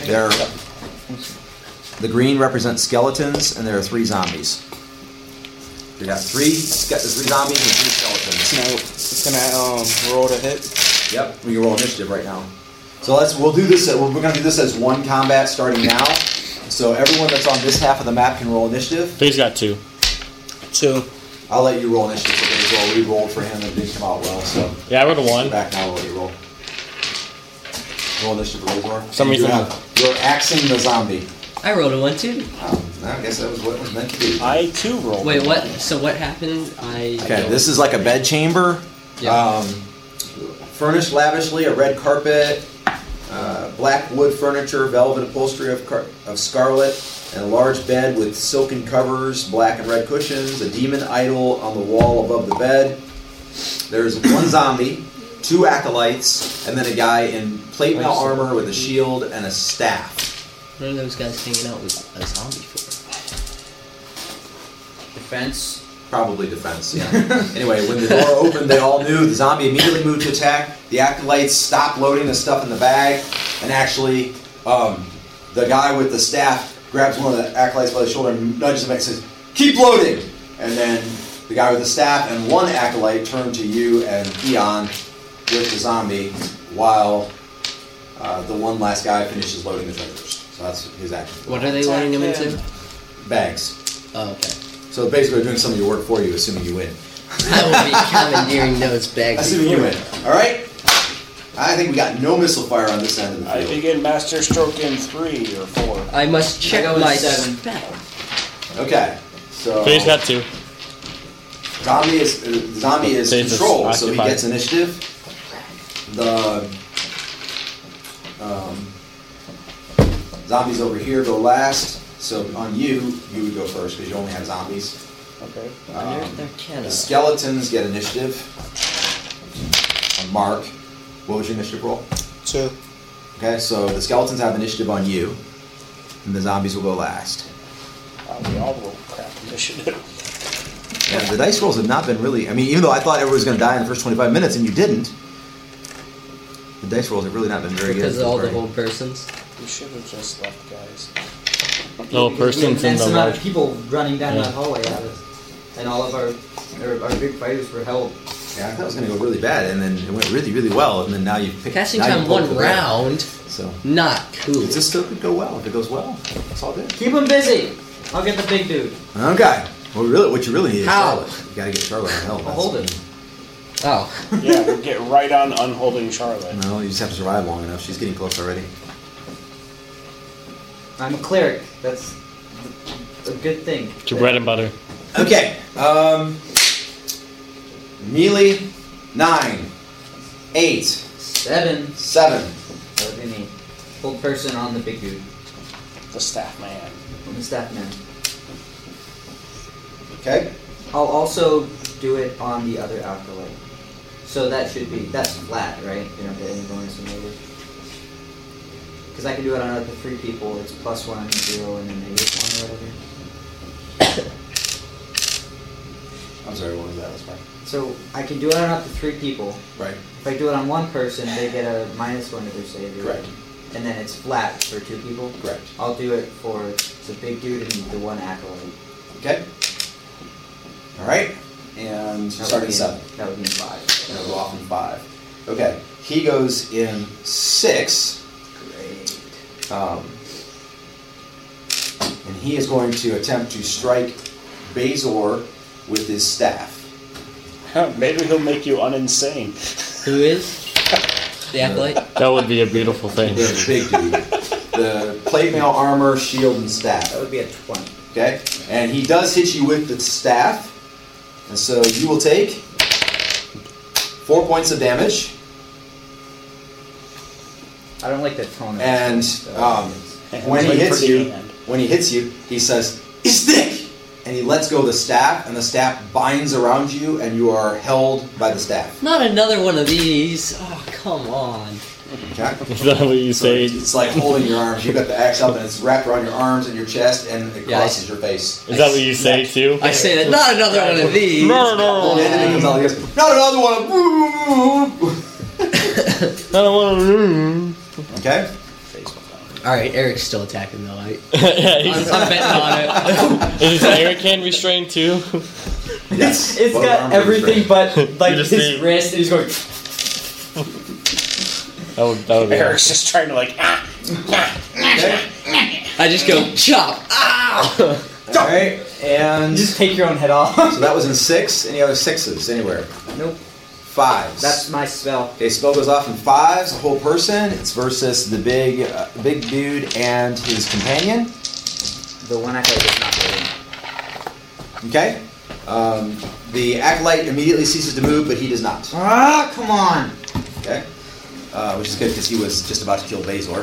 the green represents skeletons, and there are 3 zombies. You got 3 zombies and 3 skeletons. Can I roll to hit? Yep, we can roll initiative right now. So we'll do this. We're going to do this as one combat starting now. So everyone that's on this half of the map can roll initiative. He's got 2. 2. I'll let you roll initiative for Bazor. We rolled for him and it didn't come out well. So Yeah, I rolled a 1. back now. I'll let you roll. Roll initiative for Bazor. Some reason- You're axing the zombie. I rolled a 1 too. I guess that was what it was meant to be. I too rolled. Wait, what? So what happened? Okay, this is like a bed chamber. Yeah. Furnished lavishly, a red carpet, black wood furniture, velvet upholstery of scarlet, and a large bed with silken covers, black and red cushions, a demon idol on the wall above the bed. There's 1 zombie, 2 acolytes, and then a guy in plate mail armor with a shield and a staff. What are those guys hanging out with a zombie for? Defense. Probably defense, yeah. Anyway, when the door opened, they all knew. The zombie immediately moved to attack. The acolytes stopped loading the stuff in the bag, and actually, the guy with the staff grabs one of the acolytes by the shoulder and nudges him back and says, "Keep loading!" And then the guy with the staff and 1 acolyte turn to you and Theon with the zombie, while the one last guy finishes loading the treasures. So that's his action. What are they loading them into? Bags. Oh, okay. So basically, they're doing some of your work for you, assuming you win. I will be commandeering those bags. Assuming you win. All right. I think we got no missile fire on this end of the I field. begin master stroke in 3 or 4. I must check I go with my 7. spell. Okay. So He's got 2. zombie is Faith is controlled, so he occupied. gets initiative. The zombies over here go last. So on you would go first because you only have zombies. Okay. The skeletons get initiative. On Mark, what was your initiative roll? 2. Okay, so the skeletons have initiative on you, and the zombies will go last. We all roll crap initiative. Yeah, the dice rolls have not been really. I mean, even though I thought everyone was going to die in the first 25 minutes, and you didn't, the dice rolls have really not been very Because good. of all the old persons. We should have just left, guys. Little persons in the amount of large. people running down that hallway at us. And all of our big fighters were held. Yeah, I thought it was going to go really bad, and then it went really, really well, and then now you pick. Casting now you time poke 1 the bear. round. So Not cool. it just still could go well. If it goes well, it's all good. Keep them busy. I'll get the big dude. Okay. Well, what you really need is How? Charlotte. You got to get Charlotte on help. I'll hold him. Oh. Yeah, we'll get right on unholding Charlotte. No, you just have to survive long enough. She's getting close already. I'm a cleric. That's a good thing. It's your bread and butter. Okay. Melee 9, 8, 7. 7. All hold person on the big dude. The staff man. On the staff man. Okay. I'll also do it on the other acolyte. So that's flat, right? You don't get any bonus or negative. Because I can do it on up to 3 people. It's +1, 0, and then -1 or whatever. I'm sorry, what was that? That's fine. So I can do it on up to 3 people. Right. If I do it on 1 person, they get a -1 to their save. Correct. And then it's flat for 2 people. Correct. I'll do it for the big dude and the 1 acolyte. Okay. All right. And start at 7. That would be in 5. And it'll go off in 5. Okay. He goes in 6. Great. And he is going to attempt to strike Bazor with his staff. Maybe he'll make you uninsane. Who is the acolyte? That would be a beautiful thing. The big dude. The plate mail armor, shield, and staff. That would be a 20. Okay? And he does hit you with the staff. And so you will take 4 points of damage. I don't like the tone of And when he hits you, he says, "It's thick!" And he lets go of the staff, and the staff binds around you, and you are held by the staff. Not another one of these. Oh, come on. Okay? Is that what you say? It's like holding your arms. You've got the axe up, and it's wrapped around your arms and your chest, and it crosses your face. Is that what you say too? I say that. Not another one of these. No. And then he comes out like this. Not another one. Not another one. Okay? Alright, Eric's still attacking though. Yeah, I'm betting on it. Is Eric hand restrained too? Yes. It's Both got arms are everything restrained. but like You just his see- wrist, and he's going. That would be Eric's just trying to like. Okay? I just go chop. Alright, and You just take your own head off. so that was in 6. Any other 6s anywhere? Nope. 5s. That's my spell. Okay, spell goes off in 5s, a whole person. It's versus the big dude and his companion. The 1 acolyte is not really. Okay? The acolyte immediately ceases to move, but he does not. Ah, come on! Okay? Which is good because he was just about to kill Bazor.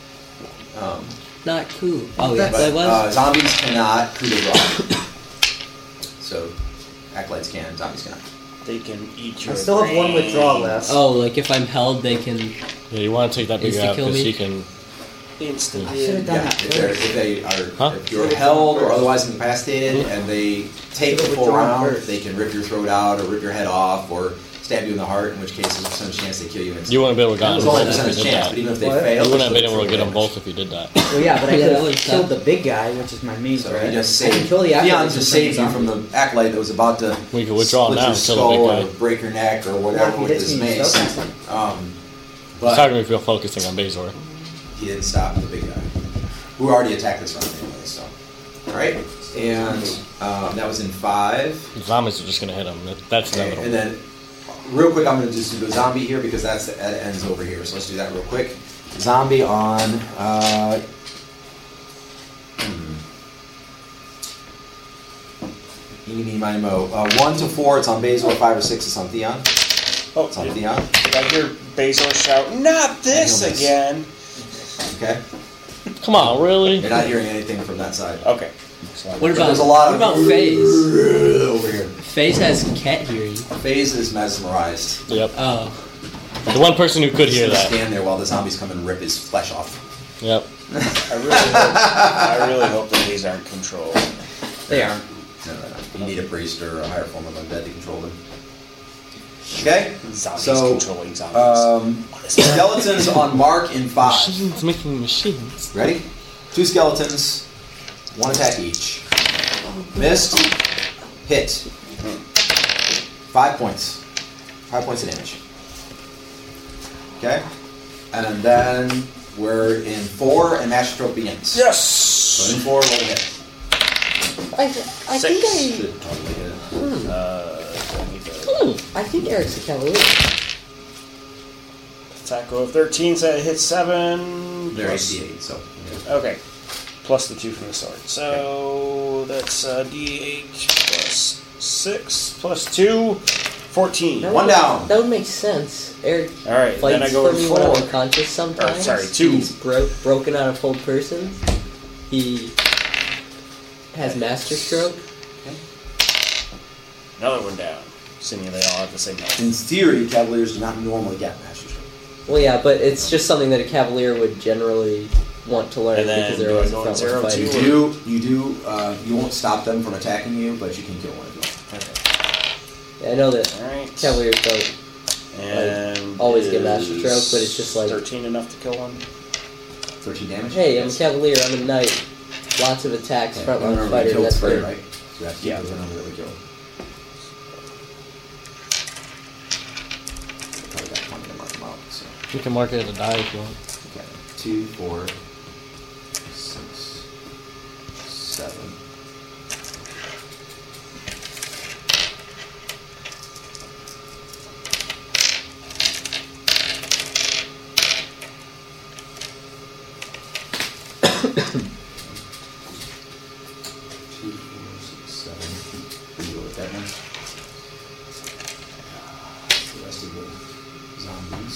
Not cool. Oh yeah, But that was. zombies cannot coup de grace. So, acolytes can, zombies cannot. They can eat I your. still have 1 withdrawal left. Oh, like if I'm held, they can. Yeah, you want to take that big out Insta-kill because me? he can. Instantly. I should have done Yeah, that if first. they are, Huh? if you're held or otherwise incapacitated and they take the full Withdraw round, first. they can rip your throat out or rip your head off or stab you in the heart, in which case there's a percentage chance they kill you instantly. You wouldn't be able to get There's them only a both if percentage you did chance, that. but even if they What? fail, You wouldn't have there's been able to get them damage. both if you did that. Well, yeah, but I Yeah, could that have was killed tough. the big guy, which is my main So threat. he just I can saved. kill the acolyte. Theon just saved you from the acolyte that was about to We could withdraw split now your and kill the skull big or guy. break your neck or Well, whatever if he with hits his me, mace. he's still It's But hard if you're focusing on Bazor. he didn't stop the big guy, who already attacked this round anyway. So, all right, and that was in 5. Zombies are just going to hit him. That's Okay, inevitable. and then, real quick, I'm going to just do the zombie here because that ends over here. So let's do that real quick. Zombie on. Eeny, meeny, miny, mo. 1 to 4, it's on Bazor. 5 or 6, it's on Theon. Oh, It's on Theon. did I hear Bazor shout, "Not this I hear this. again"? Okay. Come on, really? You're not hearing anything from that side. Okay. What about? There's a lot what of about Phase? over here. Phase has cat hearing. Phase is mesmerized. Yep. Oh. The one person who could He's hear gonna that. stand there while the zombies come and rip his flesh off. Yep. I really hope that these aren't controlled. They aren't. No. You need a priest or a higher form of undead to control them. Okay? Zombies So, controlling zombies. Skeletons on Mark in 5. Machines making machines. Ready? 2 skeletons, 1 attack each. Missed, hit. 5 points. 5 points of damage. Okay? And then we're in 4 and Master Stroke begins. Yes! So in 4, roll a hit. I think Should totally hit it. I think Eric's a cavalier. Attack of 13, so it hits 7. They're plus- AC8, so. Okay. Plus the 2 from the sword. So that's D8 plus 6 plus 2. 14. That One would- down. That would make sense. Eric All right, then fights I go for to me when I'm 4. unconscious sometimes. Or, sorry, 2. He's broken out of hold person. He has master stroke. Another one down. Assuming they all have the same health. In theory, Cavaliers do not normally get Master Stroke. Well, yeah, but it's just something that a cavalier would generally want to learn And then because they're do I always go on front 0, fighting. 2? You won't stop them from attacking you, but you can kill one of them. Okay. Yeah, I know that Alright. cavaliers don't And always get master is stroke, but it's just like, 13 enough to kill one? 13 damage? hey, I'm a cavalier, I'm a knight. Lots of attacks, frontline fighter, killed that's 3, fair. right? So that's the number that we killed. Probably got plenty to mark them out, so. You can mark it as a die if you want. Okay. 2, 4, 6, 7. That one. The rest of the zombies.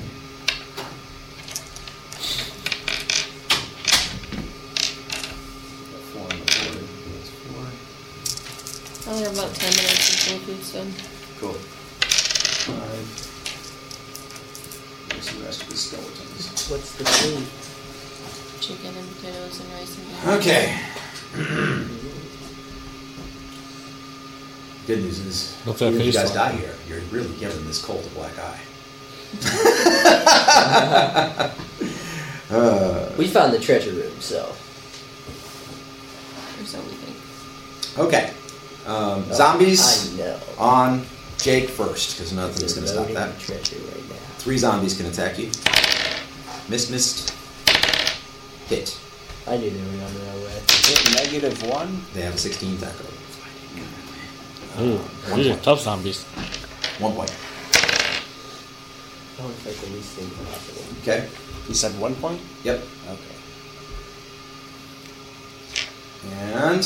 Got 4 on the board. That's 4. Only about 10 minutes until food's done. Cool. 5. There's the rest of the skeletons. What's the food? Chicken and potatoes and rice and beans. Okay. Good news is, What's that even if you face guys like? die here, you're really giving this cult a black eye. We found the treasure room, so. Or so we think. Okay. Zombies I know. on Jake first, because nothing's going to stop Loading that. the treasure right now. 3 zombies can attack you. Missed. Hit. I knew they were on their way. Is it -1? They have a 16 tackle. Ooh, these are tough zombies. 1 point. I want to fight the least thing possible. Okay. You said 1 point? Yep. Okay. And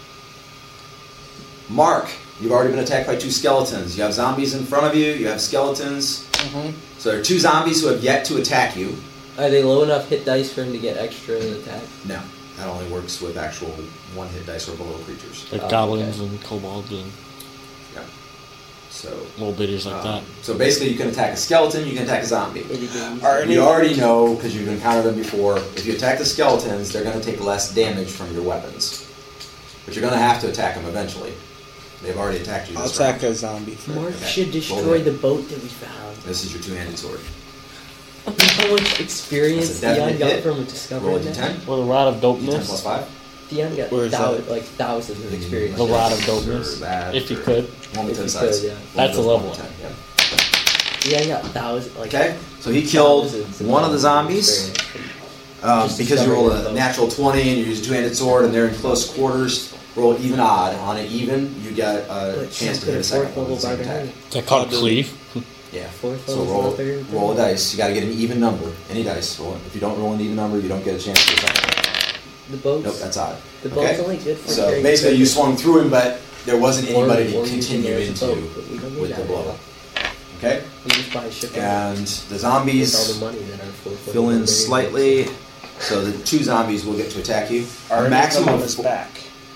Mark, you've already been attacked by 2 skeletons. You have zombies in front of you. You have skeletons. So there are 2 zombies who have yet to attack you. Are they low enough hit dice for him to get extra attack? No, that only works with actual 1-hit dice or below creatures. Like goblins and kobolds and Yeah. So little bitties like that. So basically, you can attack a skeleton. You can attack a zombie. Are any You already know, because you've encountered them before, if you attack the skeletons, they're going to take less damage from your weapons. But you're going to have to attack them eventually. They've already attacked you I'll this attack round. a zombie first. Mark Okay. should Roll destroy it. the boat that we found. This is your 2-handed sword. How much experience That's a definite Dion got hit. from Roll a discovering that? d10. With a rod of D10 plus dopeness. 5. Dion got Where is that? like thousands of experience. The rod of Sure, dopeness. bad, If you sure. could. 1 with If 10 you sides. could, yeah. That's a One level. with 10, yeah. Dion got thousands. Like, Okay, so he killed thousands one of the zombies. experience. Just Because you roll discovering a the natural 20 and you use a 2-handed sword and they're in close quarters, roll even odd. On an even, you get a But chance to so hit a could second fourth one with the level same attack. barbarian. Is that called a cleave? Yeah. Fourth So level's roll, not bigger than roll a that. dice. You got to get an even number. Any dice. Roll it. If you don't roll an even number, you don't get a chance to hit a second. The boat's, Nope, that's odd. the boat's only good for So carrying basically, you treasure. swung through him, but there wasn't Or- anybody or to using continue it as a into boat, but we don't need with that the blow. right Okay. We just buy a ship And the with all zombies the money that our fourth fill level in barbarian slightly. makes. So the 2 zombies will get to attack you. Are A any maximum of them on of his back?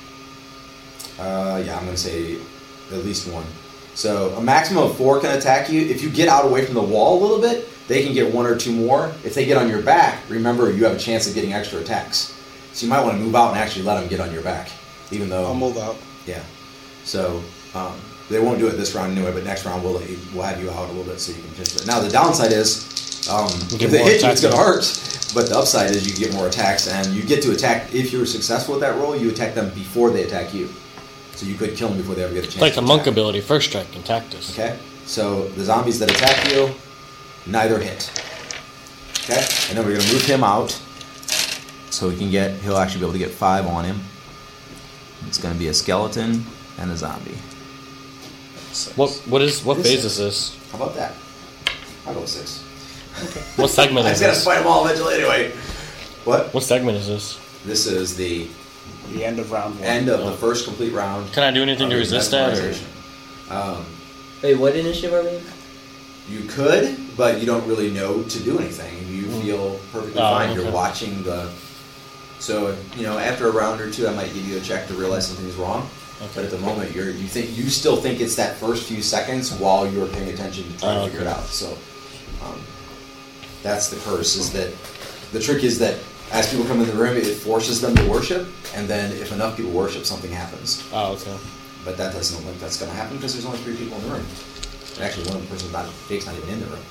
Yeah, I'm going to say at least 1. So a maximum of 4 can attack you. If you get out away from the wall a little bit, they can get 1 or 2 more. If they get on your back, remember you have a chance of getting extra attacks. So you might want to move out and actually let them get on your back, even though. I'll move out. Yeah. So they won't do it this round anyway, but next round we'll have you out a little bit so you can finish it. Now the downside is get if they more hit you, it's going to attacks. hurt. But the upside is you get more attacks, and you get to attack. If you're successful with that roll, you attack them before they attack you. So you could kill them before they ever get a chance. It's like to the monk attack. ability, first strike and tactus. Okay. So the zombies that attack you, neither hit. Okay. And then we're going to move him out, so he'll actually be able to get 5 on him. It's going to be a skeleton and a zombie. What phase is this? How about that? I'll go with 6. What segment I is just got to this? fight them all eventually anyway. What? What segment is this? This is the The end of round 1. end of the first complete round. Can I do anything to of resist that? Or? mesmerization. Wait, what initiative are we in? You could, but you don't really know to do anything. You feel perfectly fine. okay. You're watching the. So after a round or two, I might give you a check to realize something's wrong. Okay. But at the moment, you still think it's that first few seconds while you're paying attention to try to figure it out. So that's the curse. Is that the trick is that as people come in the room, it forces them to worship, and then if enough people worship, something happens. Oh, okay. But that doesn't look like that's going to happen because there's only 3 people in the room. And actually, one of the person's Jake's not even in the room.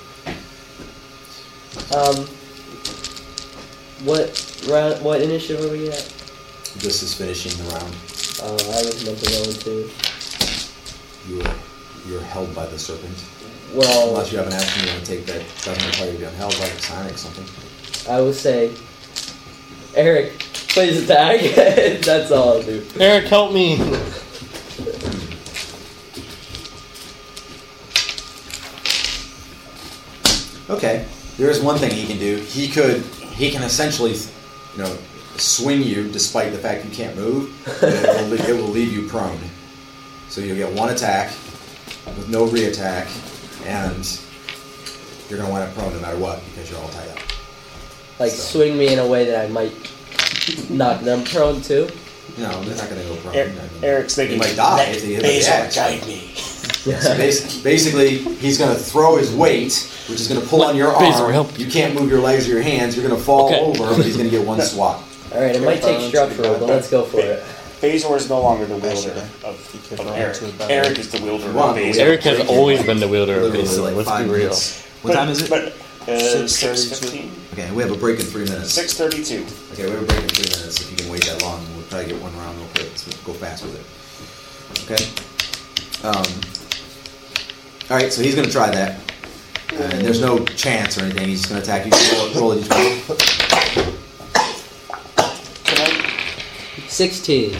What initiative are we at? This is finishing the round. Oh, I was meant to go into. You're held by the serpent. Well, unless you have an action you want to take that doesn't require you being held, like Sonic or something. I will say, Eric, please attack. That's all I'll do. Eric, help me. Okay, there is one thing he can do. He can essentially, swing you despite the fact you can't move. It will leave you prone. So you'll get 1 attack with no re-attack, and you're going to wind up prone no matter what because you're all tied up. Like swing me in a way that I might knock them prone too? No, they're not going to go prone. Eric's thinking, they might die if they hit the axe. guide me. So basically, he's going to throw his weight, which is going to pull on your arm. You can't move your legs or your hands. You're going to fall over, but he's going to get 1 swat. All right, it might take structural, but let's go for it. Phasor is no longer the wielder of Eric. Eric is the wielder of Phasor. Eric has always been the wielder of Phasor. Let's be real. What time is it? 6:15. Okay, we have a break in 3 minutes. 6:32. Okay, we have a break in 3 minutes. If you can wait that long, we'll try to get 1 round real quick. Let's go fast with it. Okay? Alright, so he's going to try that. And there's no chance or anything. He's just going to attack you. Roll a d20. 16.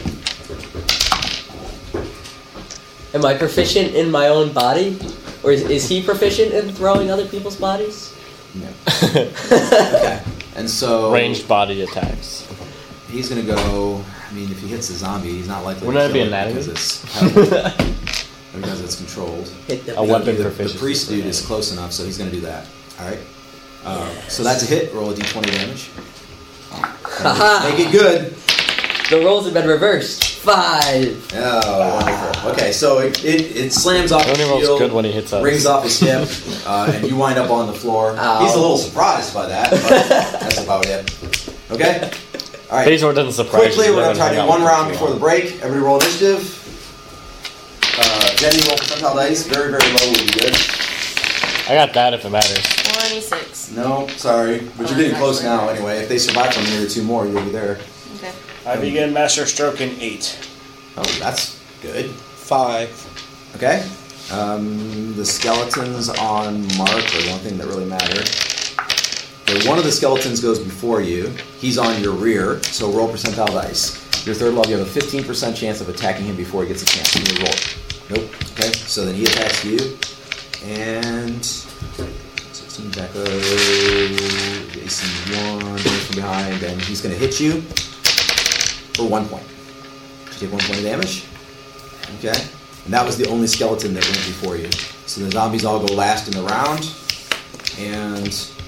Am I proficient in my own body? Or is he proficient in throwing other people's bodies? No. Okay. And so... Ranged body attacks. He's going to go... I mean, if he hits a zombie, he's not likely Wouldn't to that be kill it anatomy? because it's controlled. A weapon the proficiency. The priest dude is close enough, so he's going to do that. Alright? So that's a hit. Roll a d20 damage. Make it good. The rolls have been reversed. 5. Oh, wonderful. Okay, so it slams off his Only rolls shield, good when he hits us. rings off his hip, and you wind up on the floor. Ow. He's a little surprised by that, but that's about it. Okay? All right. Phasor doesn't surprise Quickly, you. we're going to try to do 1 round before the break. Everybody roll initiative. Jenny, roll percentile dice. Very, very low would be good. I got that if it matters. 26. No, sorry. But you're getting close now anyway. If they survive from here or 2 more, you'll be there. Okay. I begin Master Stroke in 8. Oh, that's good. 5. Okay. The skeletons on Mark are the one thing that really matter. Okay, one of the skeletons goes before you. He's on your rear, so roll percentile dice. Your third level, you have a 15% chance of attacking him before he gets a chance. Can you roll? Nope. Okay, so then he attacks you. And 16 Jacko, Jason 1, from behind, and he's going to hit you for 1 point. You take 1 point of damage. Okay? And that was the only skeleton that went before you. So the zombies all go last in the round. And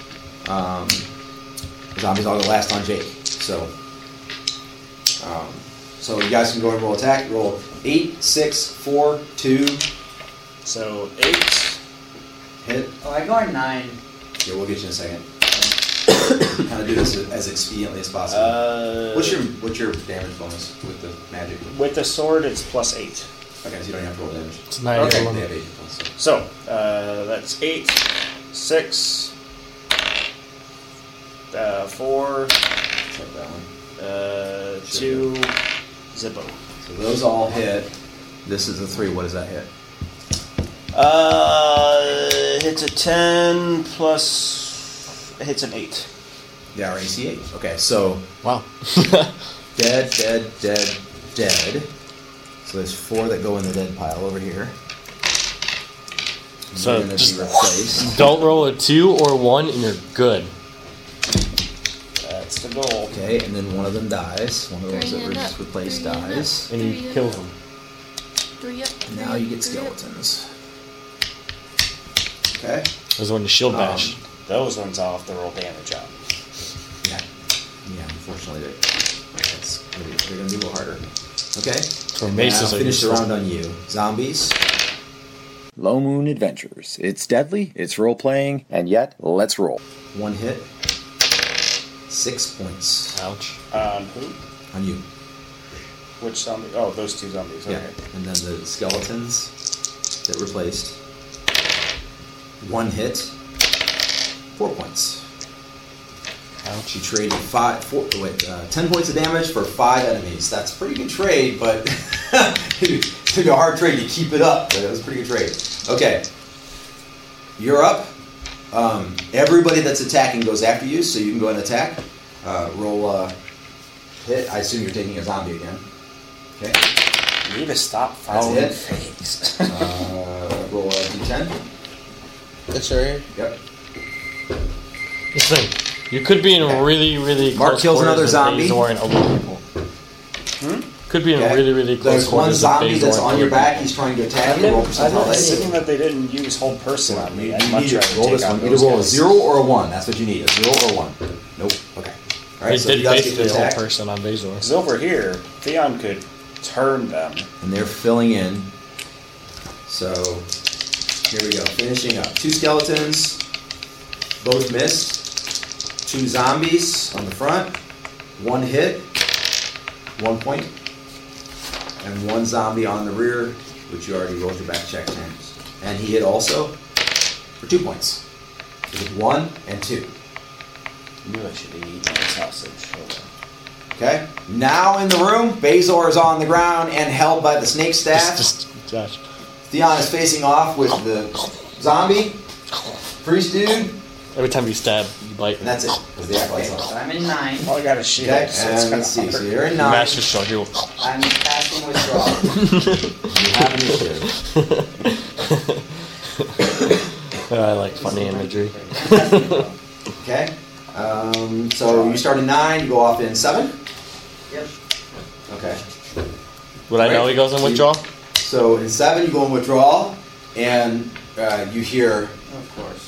the zombies all go last on Jake. So you guys can go and roll attack. Roll 8, 6, 4, 2. So 8. Hit. Oh, I go on 9. Yeah, we'll get you in a second. Kind of do this as expediently as possible. What's your damage bonus with the magic? With the sword, it's plus 8. Okay, so you don't have to roll damage. It's 9. Okay. They have 8 plus. So, that's 8, 6, 4, Check that one. 2, Zippo. So those all hit. This is a 3. What does that hit? Hits a 10 plus. It hits an 8. Yeah, AC 8. Okay, so. Wow. Dead. So there's 4 that go in the dead pile over here. So gonna just be replaced. don't roll a 2 or 1 and you're good. That's the goal. Okay, and then one of them dies. One of the ones that were just replaced dies. And he kills them. 3 up. And now you get skeletons. Okay. Those are when you shield bash. Those ones I'll have to roll damage on. Yeah. Yeah, unfortunately, they're going to be a little harder. Okay. Or maces Now, are finish the useful. round on you. Zombies. Low Moon Adventures. It's deadly, it's role-playing, and yet, let's roll. 1 hit. 6 points. Ouch. On who? On you. Which zombie? Oh, those 2 zombies. Okay. Yeah. And then the skeletons that replaced. 1 hit. 4 points. Ouch. You traded 10 points of damage for 5 enemies. That's a pretty good trade, but it's going to be a hard trade to keep it up. But it was a pretty good trade. Okay. You're up. Everybody that's attacking goes after you, so you can go ahead and attack. Roll hit. I assume you're taking a zombie again. Okay. You need to stop That's following it. face. Roll a d10. That's right. Yep. This thing. You could be in really, really Mark close kills quarters another with zombie. Bazor and other people. Could be in Okay. really, really close There's one quarters zombie with that's Bazor on and your other back. people. He's trying to attack you. Roll percentile dice. Assuming that they didn't use hold person on me, I'd You much need to rather roll take this on one. those Either roll a guys. 0 or a 1. That's what you need. A 0 or a 1. Nope. Okay. All right. They So did you guys get basically to a whole attack, person on Bazor. Because over here, Theon could turn them. and they're filling in. So here we go. Finishing up. 2 skeletons. Both missed. 2 zombies on the front. 1 hit. 1 point. And 1 zombie on the rear, which you already rolled your back check times. And he hit also for 2 points. With 1 and 2. Knew I should have eaten that sausage. Okay. Now in the room, Bazor is on the ground and held by the snake staff. Josh. Theon is facing off with the zombie. Priest dude. Every time you stab, you bite. And that's it. Because the acolyte's So on. I'm in 9. Oh, I got a shield. Okay, so it's and let's see. kinda So hard. you're in 9. Master Shot. You'll. I'm casting withdrawal. You have initiative. I like funny imagery. Okay. So you start in 9, you go off in 7. Yep. Okay. Would I know he goes in withdrawal? So in 7, you go in withdrawal, and you hear Of course.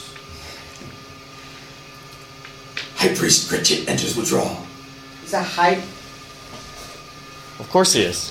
High Priest Critchit enters withdrawal. He's a high. Of course he is.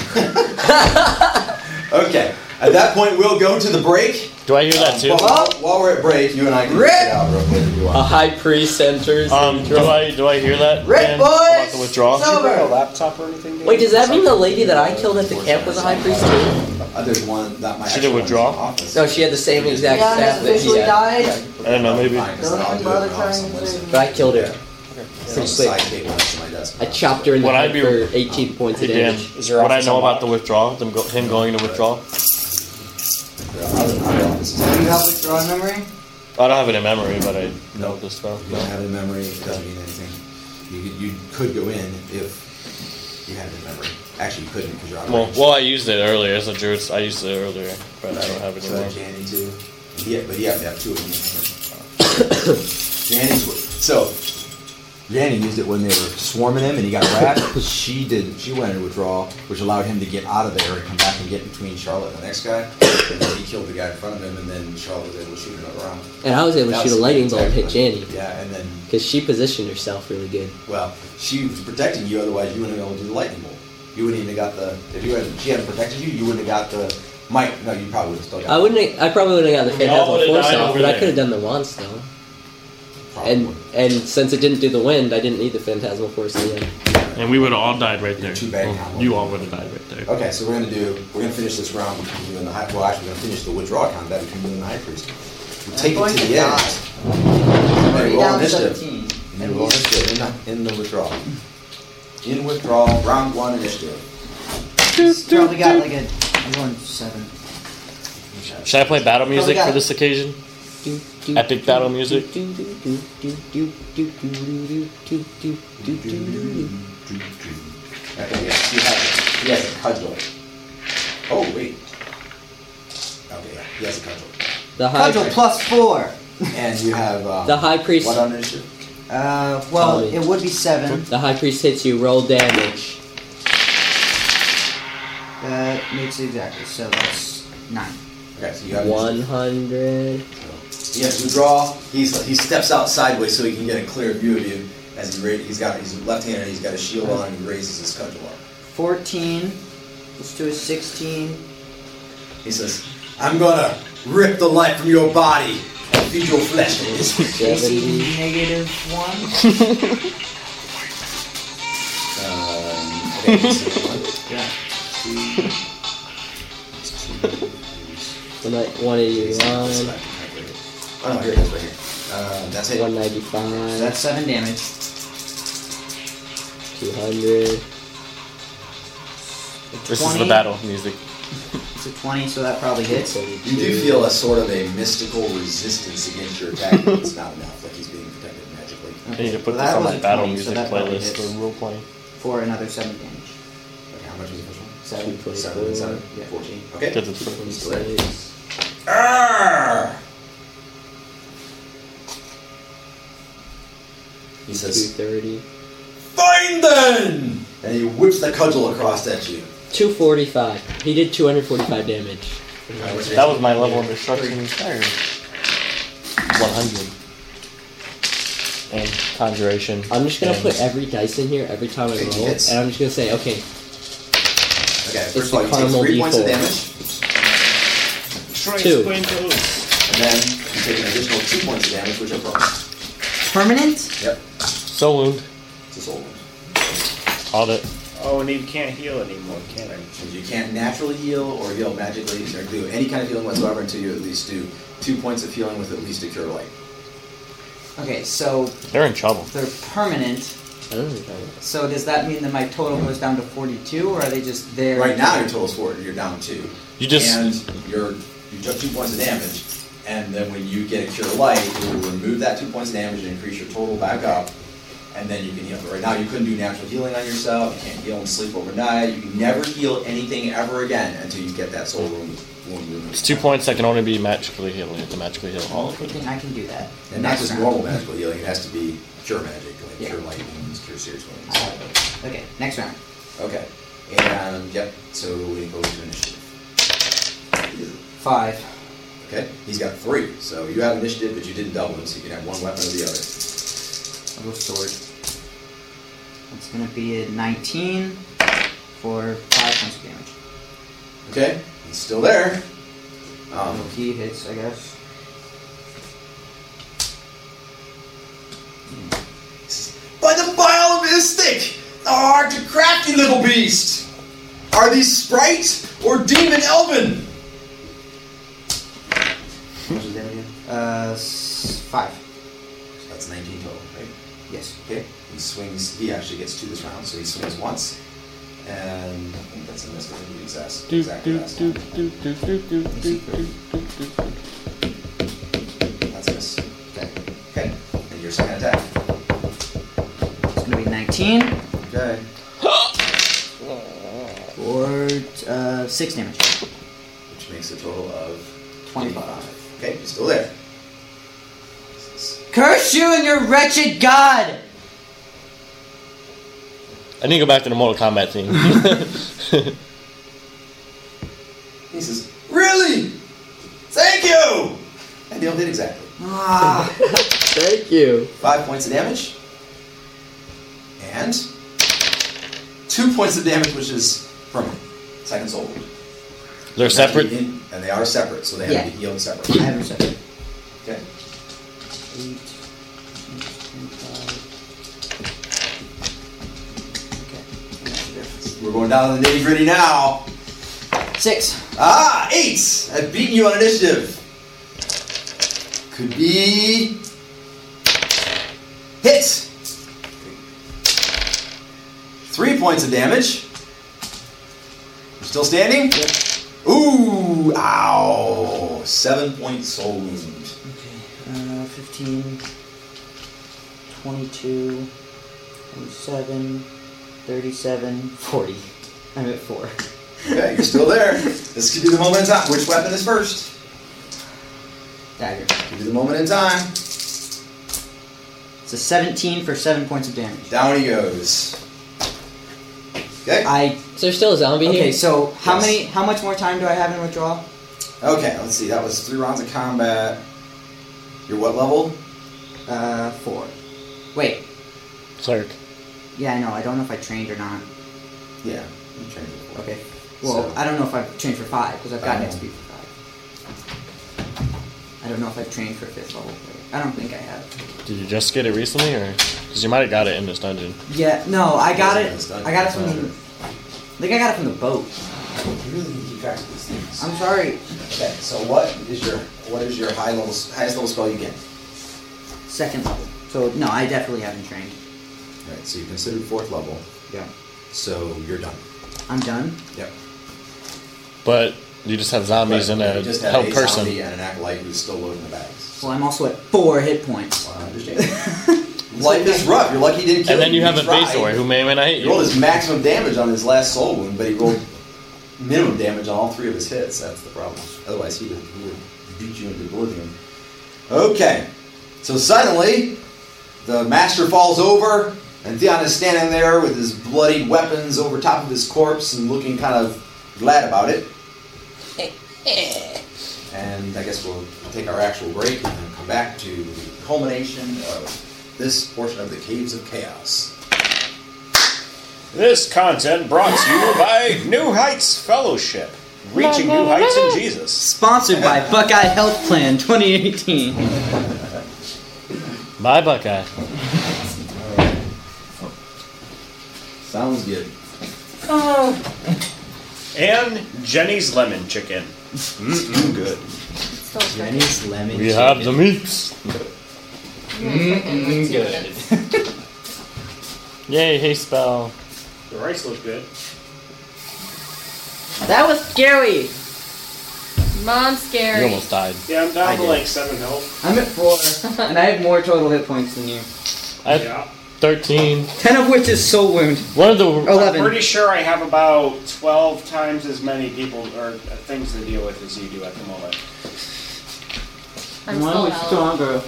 Okay. At that point, we'll go to the break. Do I hear that too? While we're at break, you and I can Rip! get out real quick if you A want. high priest enters. Do I hear that? Rip, Dan, boys! about the withdrawal? It's Did you bring a over. laptop or anything? Dave? Wait, does that mean the lady that I killed at the camp was a high priest too? There's one that might She did withdraw? No, she had the same exact Yeah, staff has that he officially had. died. I don't know, maybe. Don't even bother trying to. But I killed her. Pretty quick. side table next to my desk. I chopped her in the Would I head be- for 18 points Hey of Dan, damage. Is your would I office know about unlocked? the withdrawal? Him going to withdrawal? Our office is- Do you have withdrawal memory? I don't have it in memory, but I know this stuff. You don't have it in memory, it doesn't mean anything. You could go in if you had it in memory. Actually, you couldn't because you're out of range. Well, I used it earlier as a druid. I used it earlier, but I don't have it So anymore. Janny too. Yeah, but you have to have 2 of them. Janny's so Janny used it when they were swarming him and he got wrapped. She went into withdrawal, which allowed him to get out of there and come back and get between Charlotte and the next guy. And then he killed the guy in front of him, and then Charlotte was able to shoot another round. And I was able to That shoot a was lightning bolt and hit exactly. Janny. Yeah, and then Because she positioned herself really good. well, she was protecting you. Otherwise, you wouldn't have been able to do the lightning bolt. You wouldn't even have got the. If she hadn't protected you, you wouldn't have got the. No, you probably would have still got. I probably wouldn't have got the We all Phantasmal would've Force died off, over but I there. could have done the wand still. Probably. And since it didn't do the wind, I didn't need the Phantasmal Force in the end. And we would have all died right there. Too bad. Well, you all would have died right there. Okay, so we're gonna finish this round between you and the high. Well, actually, we're gonna finish the withdrawal combat between you and the high priest. We'll take it going to to the end. die. Okay, Already roll down initiative. 17. And you roll initiative in the withdrawal. In withdrawal, round 1 initiative. He's probably got like a. I'm going 7. Should I play battle music got for it. this occasion? Epic battle music? Okay, yes, he has a cudgel. Oh wait. Okay, yeah, he has a cudgel. The high, Cudgel plus 4. And you have the high priest. what on initiative? Well, it would be 7. The high priest hits you. Roll damage. That makes it exactly. So that's 9. Okay, so you have 100. He has to withdraw. He steps out sideways so he can get a clear view of you. As he's left-handed. He's got a shield on. And he raises his cudgel arm. 14. Let's do a 16. He says, "I'm gonna rip the life from your body and feed your flesh to this." AC -1. Okay. Yeah. 181. Oh no, here it is, right here. That's it. 195. That's 7 damage. 200. This is the battle music. It's a 20, so that probably hits. You do feel a sort of a mystical resistance against your attack, but it's not enough. Like he's being protected magically. I need to put Well, this that on was my a battle 20, so music that probably playlist hits. for role playing. For another 7 damage. Okay, how much was the first one? 7. 7 and 7. Yeah. 14. Okay. Because it's for He's still there. 26. Arrgh! He says, 230. "Fine then!" And he whips the cudgel across at you. 245. He did 245 damage. That was my level of destruction inspired. 100. And conjuration. I'm just gonna and put every dice in here every time I Okay, roll, hits. and I'm just gonna say, okay, Okay, It's first of all, the you take caramel 3 points of D4. damage, Two. and then you take an additional 2 points of damage, which are bonus. Permanent? Yep, soul wound. it's a soul wound. Called it. Oh, and he can't heal anymore, can I? And you can't naturally heal or heal magically or do any kind of healing whatsoever until you at least do 2 points of healing with at least a cure light. Okay, so They're in trouble. they're permanent. I don't know what you're talking about. So does that mean that my total goes down to 42, or are they just there? Right now, your total's 4. You're down 2. You just- and you took 2 points of damage, and then when you get a cure light, it will remove that 2 points of damage and increase your total back up, and then you can heal. But right now, you couldn't do natural healing on yourself. You can't heal and sleep overnight. You can never heal anything ever again until you get that soul wound removed. It's 2 points that can only be magically healed. You have to magically heal all I of it. think I can do that. And not Next just round. normal magical healing. It has to be cure magic, like Yeah. cure light wounds, cure serious wounds. Okay, next round. Okay, and yep. So we go to initiative. 5. Okay, he's got 3. So you have initiative, but you didn't double him, so you can have one weapon or the other. I'll go sword. It's gonna be a 19 for 5 points of damage. Okay, he's still there. He hits, I guess. By the bile of his stick, thou art a crafty little beast. Are these sprite or demon elven? How much is damage again? 5. So that's 19 total, right? Yes. Okay. He swings. He actually gets 2 this round, so he swings once, and I think that's a miss because he exactly last time. That's a miss. Okay. Okay. And your second attack. It's gonna be 19 Okay. for 6 damage. Which makes a total of 25. Okay, he's still there. Curse you and your wretched god! I need to go back to the Mortal Kombat thing. He says, "Really? Thank you!" And he'll hit exactly. Thank you. 5 points of damage. And 2 points of damage, which is permanent. Second soul wound. They're separate? And they are separate, so they have to be healed separately. I have them separate. Okay. 8, 25. We're going down to the nitty gritty now. 6. 8! I've beaten you on initiative. Could be. Hit! 3 points of damage. You're still standing? Yep. Ooh! Ow! 7-point soul wound. Okay. 15, 22, 27, 37, 40. I'm at 4. Okay, you're still there. This could be the moment in time. Which weapon is first? Dagger. Could be the moment in time. It's a 17 for 7 points of damage. Down he goes. Okay. Is there still a zombie here? Okay, so Yes. how much more time do I have in withdrawal? Okay, let's see. That was 3 rounds of combat. You're what level? 4. Wait. Cleric. Yeah, I know. I don't know if I trained or not. Yeah, you trained for 4. Okay. Well, So- I don't know if I've trained for 5 because I've got XP for 5. I don't know if I've trained for 5th level player. I don't think I have. Did you just get it recently, or because you might have got it in this dungeon? Yeah, no, I got it. It's done. I got it from the. I think I got it from the boat. You really need to keep track of these things. I'm sorry. Okay, so what is your highest level spell you get? 2nd level. So no, I definitely haven't trained. Alright, so you considered 4th level. Yeah. So you're done. I'm done. Yep. But you just have zombies and You a just have held a person. zombie and an acolyte who's still loading the bags. Well, I'm also at 4 hit points. Well, I understand. Life is rough. You're lucky he didn't kill And then you have a tried. Vasor who may or may not hit He you. rolled his maximum damage on his last soul wound, but he rolled minimum damage on all 3 of his hits. That's the problem. Otherwise, he would beat you into oblivion. Okay. So suddenly, the master falls over, and Theon is standing there with his bloodied weapons over top of his corpse and looking kind of glad about it. And I guess we'll take our actual break and then come back to the culmination of this portion of the Caves of Chaos. This content brought to you by New Heights Fellowship, reaching new heights in Jesus. Sponsored by Buckeye Health Plan 2018. Bye, Buckeye. Sounds good. And Jenny's Lemon Chicken. Good. Jenny's lemon. We have the meats. Good. Yay, hey, spell. The rice looks good. That was scary. Mom's scary. You almost died. Yeah, I'm down I to did. like 7 health. I'm at 4, and I have more total hit points than you. I have Yeah. 13. 10 of which is soul wound. One of the 11. I'm pretty sure I have about 12 times as many people or things to deal with as you do at the moment. I'm Mine full was health. stronger.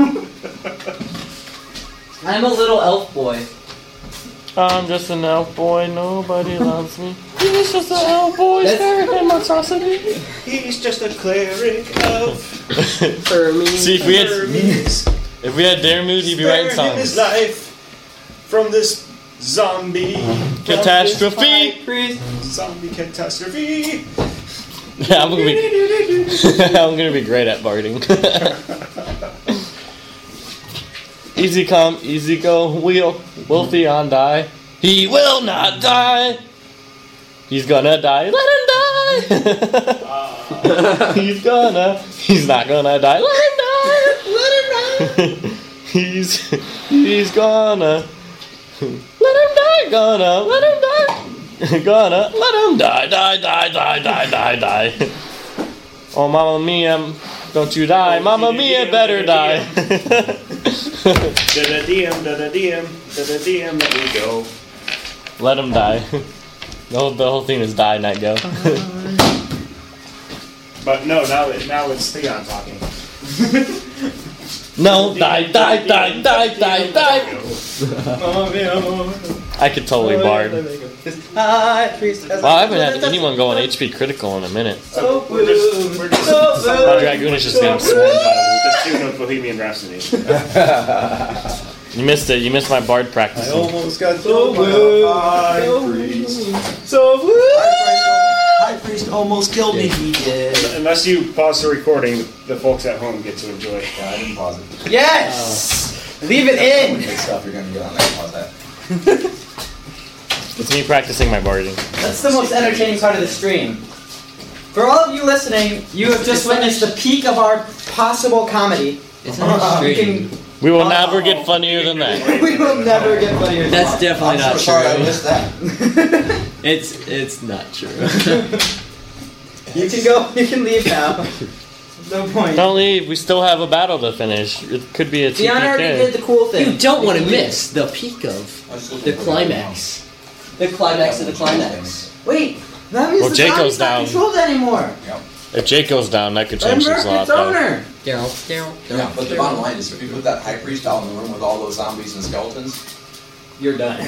I'm a little elf boy. I'm just an elf boy, nobody loves me. He's just an elf boy, staring at monstrosity. He's just a cleric of See, if we had Dare Mood, he'd be writing sparing him his songs. life from this zombie Catastrophe. from this zombie catastrophe. Yeah, I'm gonna be great at barding. Easy come, easy go. Will Theon die? He will not die. He's gonna die. Let him die. He's not gonna die. Let him die. Let him die. He's gonna let him die. Gonna let him die. Gonna let him die. Die. Oh, Mamma Mia, don't you die. Mamma Mia, better die. Da-da-diem, let me go. Let him die. The whole thing is die, not go. But no, now it's Theon talking. No, die. I could totally bard. Wow, I haven't had anyone go on HP critical in a minute. We're just My Dragoon is just getting swarmed by the tune of Bohemian Rhapsody. You missed it. You missed my bard practice. Almost got killed by a high priest. High priest almost killed me. He did. Unless you pause the recording, the folks at home get to enjoy it. Yeah, I didn't pause it. Yes! Leave it in! Good stuff you're gonna get on there. Pause that. It's me practicing my barding. That's the most entertaining part of the stream. For all of you listening, you have just witnessed the peak of our possible comedy. It's not a stream. We will never get funnier than that. We will never get funnier than That's that. definitely I'm not so sorry I true. missed that. It's not true. You can go, you can leave now. No point. Don't leave. We still have a battle to finish. It could be a Dion already did TPK. the cool thing. You don't want to miss the peak of the climax. The climax of the climax. Wait, that means Well, the Jake zombie's goes not down. controlled anymore. If Jake goes down, that could Let him change things murk a lot. its Though. owner. Daryl. Yeah, but the bottom line is if you put that high priest out in the room with all those zombies and skeletons, You're done.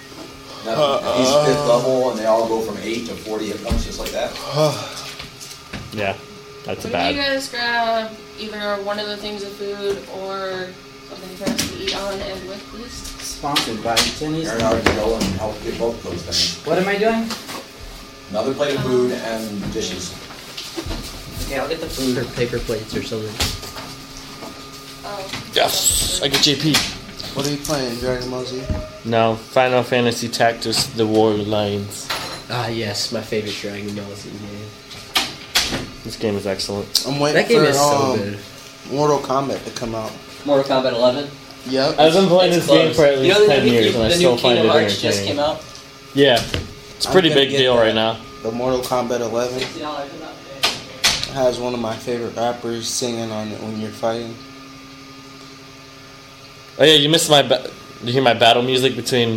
he's 5th level and they all go from 8 to 40 at once just like that. Yeah, that's When bad. you guys grab either one of the things of food or something for us to eat on and with, please? Sponsored by Timmy's. Aaron already go and help get both those things. What am I doing? Another plate of food and dishes. Okay, I'll get the food. Or paper plates or something. Oh. Yes, I get JP. What are you playing, Dragon Ball Z? No, Final Fantasy Tactics: The War Lines. Ah, yes, my favorite Dragon Ball Z game. This game is excellent. I'm waiting That game for is so good. Mortal Kombat to come out. Mortal Kombat 11. Yep. I've been playing It's this game close. for at least 10 years, and I the still new find it Kingdom Hearts just entertaining. came out. Yeah, it's a pretty I'm gonna big get deal that. right now. The Mortal Kombat 11 $60 has one of my favorite rappers singing on it when you're fighting. Oh yeah, you missed my. You hear my battle music between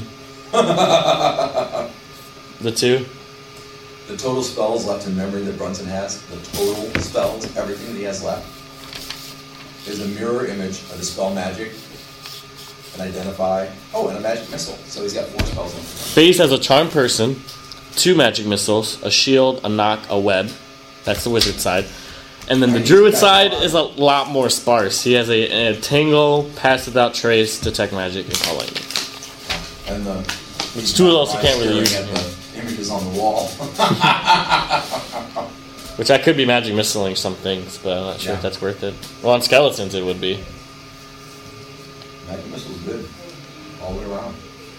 the two? The total spells left in memory that Brunson has, the total spells, everything that he has left, is a mirror image of the spell magic and identify. Oh, and a magic missile. So he's got 4 spells in. Phase has a charm person, 2 magic missiles, a shield, a knock, a web. That's the wizard side. And then the druid side is a lot more sparse. He has a tingle, pass without trace, detect magic, and call lightning. And the It's 2 of those you can't really use. staring at the images on the wall. Which I could be magic missiling some things, but I'm not sure if that's worth it. Well, on skeletons it would be. Magic missile's good. All the way around.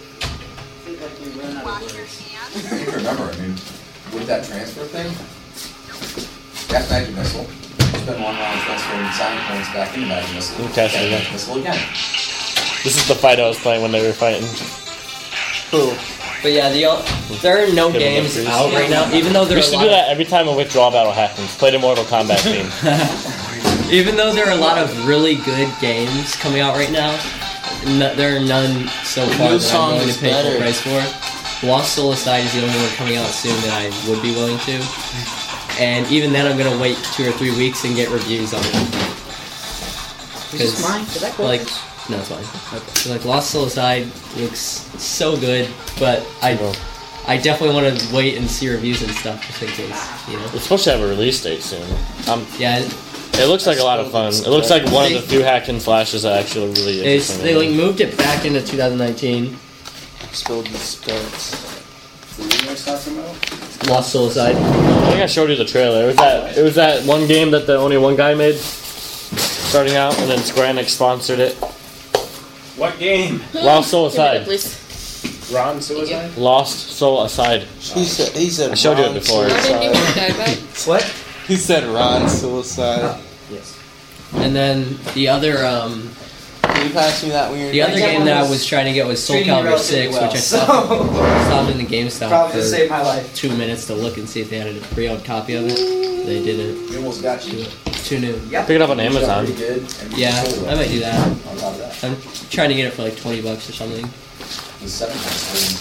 You remember, I mean, with that transfer thing, that's magic missile. Spend 1 round transferring sign points back into magic missile. Okay, so and yeah. magic missile again. This is the fight I was playing when they were fighting. Cool. But yeah, there are no games out right now, even though there We are a should lot do that every time a withdrawal battle happens. Play the Mortal Kombat theme. Even though there are a lot of really good games coming out right now, there are none so far new that I'm song willing is to pay full better. price for. Lost Soul Aside is the only one coming out soon that I would be willing to. And even then I'm going to wait 2 or 3 weeks and get reviews on it. Is this mine? Did I Like, no, it's fine. Okay. So, like, Lost Soul Aside looks so good, but I definitely want to wait and see reviews and stuff just in case, you know? It's supposed to have a release date soon. Yeah. It looks like a lot of fun. It looks like one of the few hack and slashes that actually really is. They like moved it back into 2019. Spilled the skirts. What are you guys talking about? Lost Soul Aside. I think I showed you the trailer. It was that one game that the only one guy made, starting out, and then Square Enix sponsored it. What game? Lost Soul Aside. Ron Suicide? Lost Soul Aside. He said I showed you it Ron before. Suicide. What? He said Ron Suicide. Yes. And then the other Can you pass me that when you're the other game that I was trying to get was Soul treating me Calibur 6, relatively well, which I stopped in the GameStop Probably for to save my life. 2 minutes to look and see if they had a pre-owned copy of it. They didn't. You almost got you. Too new. Yep. Pick it up on Amazon. Pretty good, and you Yeah, sold it I might do that. on top of that. I'm trying to get it for like $20 or something. The 7 points.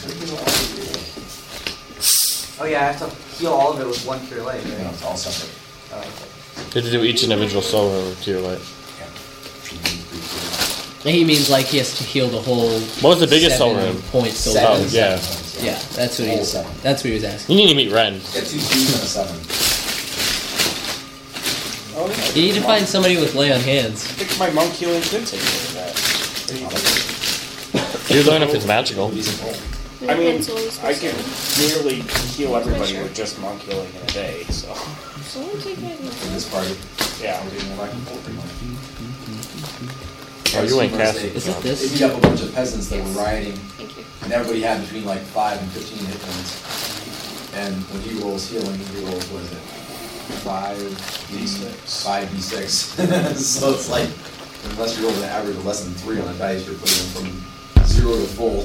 Oh yeah, I have to heal all of it with 1 cure light, right? No, it's all separate. Oh, okay. You have to do each individual soul to your light. He means like he has to heal the whole. What was the biggest soul room? Points. So Oh, yeah. Yeah, that's what he was. That's what he was asking. You need to meet Ren. Got 2 2s and a 7. You need to find somebody with lay on hands. I think my monk healing could take care of that. You learn if it's magical. I mean, I can nearly heal everybody with just monk healing in a day, so. In this party. Yeah. I'm getting back and forth. Oh, you ain't First casting. they- Is it this? They beat up a bunch of peasants that were rioting, and everybody had between like 5 and 15 hit points. And when he rolls healing, he rolls, what is it? 5d6. So it's like, unless you roll an average of less than 3 on a dice, you're putting them from 0 to full.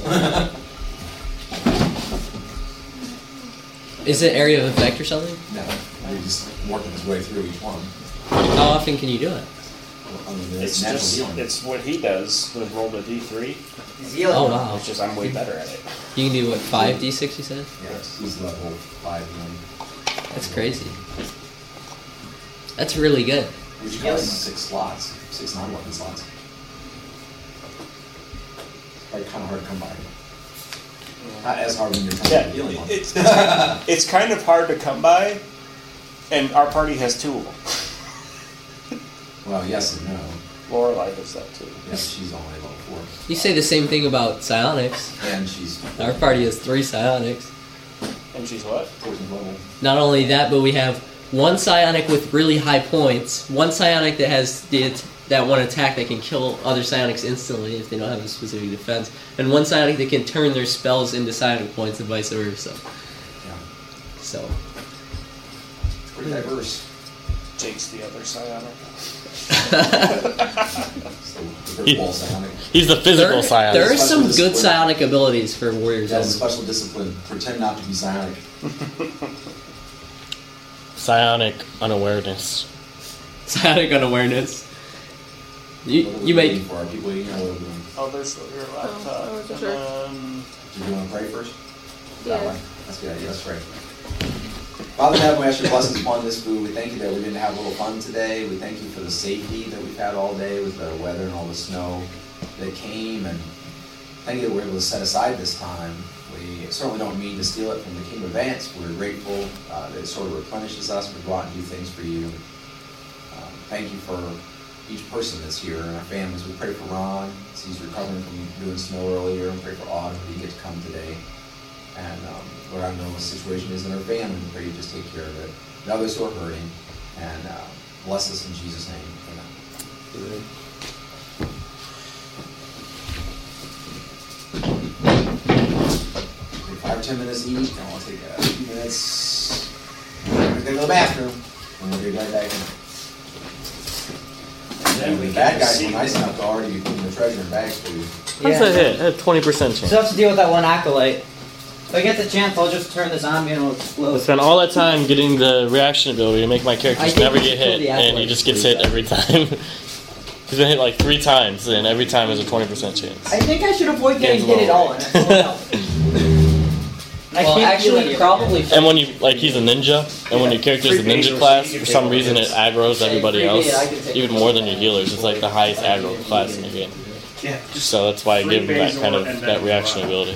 Is it area of effect or something? No, you're just working his way through each one. How often can you do it? I mean, It's natural just, healing. it's what he does with roll the d3. He's healing. Oh wow. It's just I'm way better at it. You can do what 5d6 you said? Yes, he's level 5 healing. That's crazy. That's really good. Which costs 6 slots, 6 non-weapon slots. Like kind of hard to come by. Not as hard when you're coming Yeah, to healing one. it's kind of hard to come by, And our party has 2 of them. Well, yes and no. Lorelai does that too. Yes, she's only level 4. You say the same thing about psionics. And she's... Our party has 3 psionics. And she's what? 14th level. Not only that, but we have 1 psionic with really high points, 1 psionic that has that 1 attack that can kill other psionics instantly if they don't have a specific defense, and 1 psionic that can turn their spells into psionic points and vice versa. Yeah. So. It's pretty diverse. Jake's the other psionic. He's the physical psionic. There are some good psionic abilities for warriors. That's a special discipline. Pretend not to be psionic. Psionic unawareness. Psionic unawareness. You may. For our people eating, or what are we doing? Oh, there's your laptop. I wasn't sure. Do you want to pray first? Yeah. That way. That's a good idea. Let's pray. Father in heaven, we ask your blessings upon this food. We thank you that we didn't have a little fun today. We thank you for the safety that we've had all day with the weather and all the snow that came. And thank you that we're able to set aside this time. We certainly don't mean to steal it from the Kingdom Advance. We're grateful that it sort of replenishes us. We go out and do things for you. Thank you for each person that's here and our families. We pray for Ron as he's recovering from doing snow earlier. And pray for Autumn that he gets to come today. And Lord, I know what the situation is in our family. We pray you just take care of it. And others who are hurting. And bless us in Jesus' name. Amen. 5 or 10 minutes to eat, and we'll take a few minutes. We're going to go to the bathroom, and we'll be right back in. And then the bad guys were nice enough to already be putting the treasure in bags for you. That's a hit. A 20% chance. So I have to deal with that 1 acolyte. If I get the chance, I'll just turn the zombie and it'll explode. I spent all that time getting the reaction ability to make my characters never get hit, and he just gets hit every time. He's been hit like 3 times, and every time is a 20% chance. I think I should avoid getting hit at all. Well, actually, probably. And when you he's a ninja, and when your character is a ninja class, for some reason it aggroes everybody else, even more than your healers. It's like the highest aggro class in the game. So that's why I give him that kind of that reaction ability.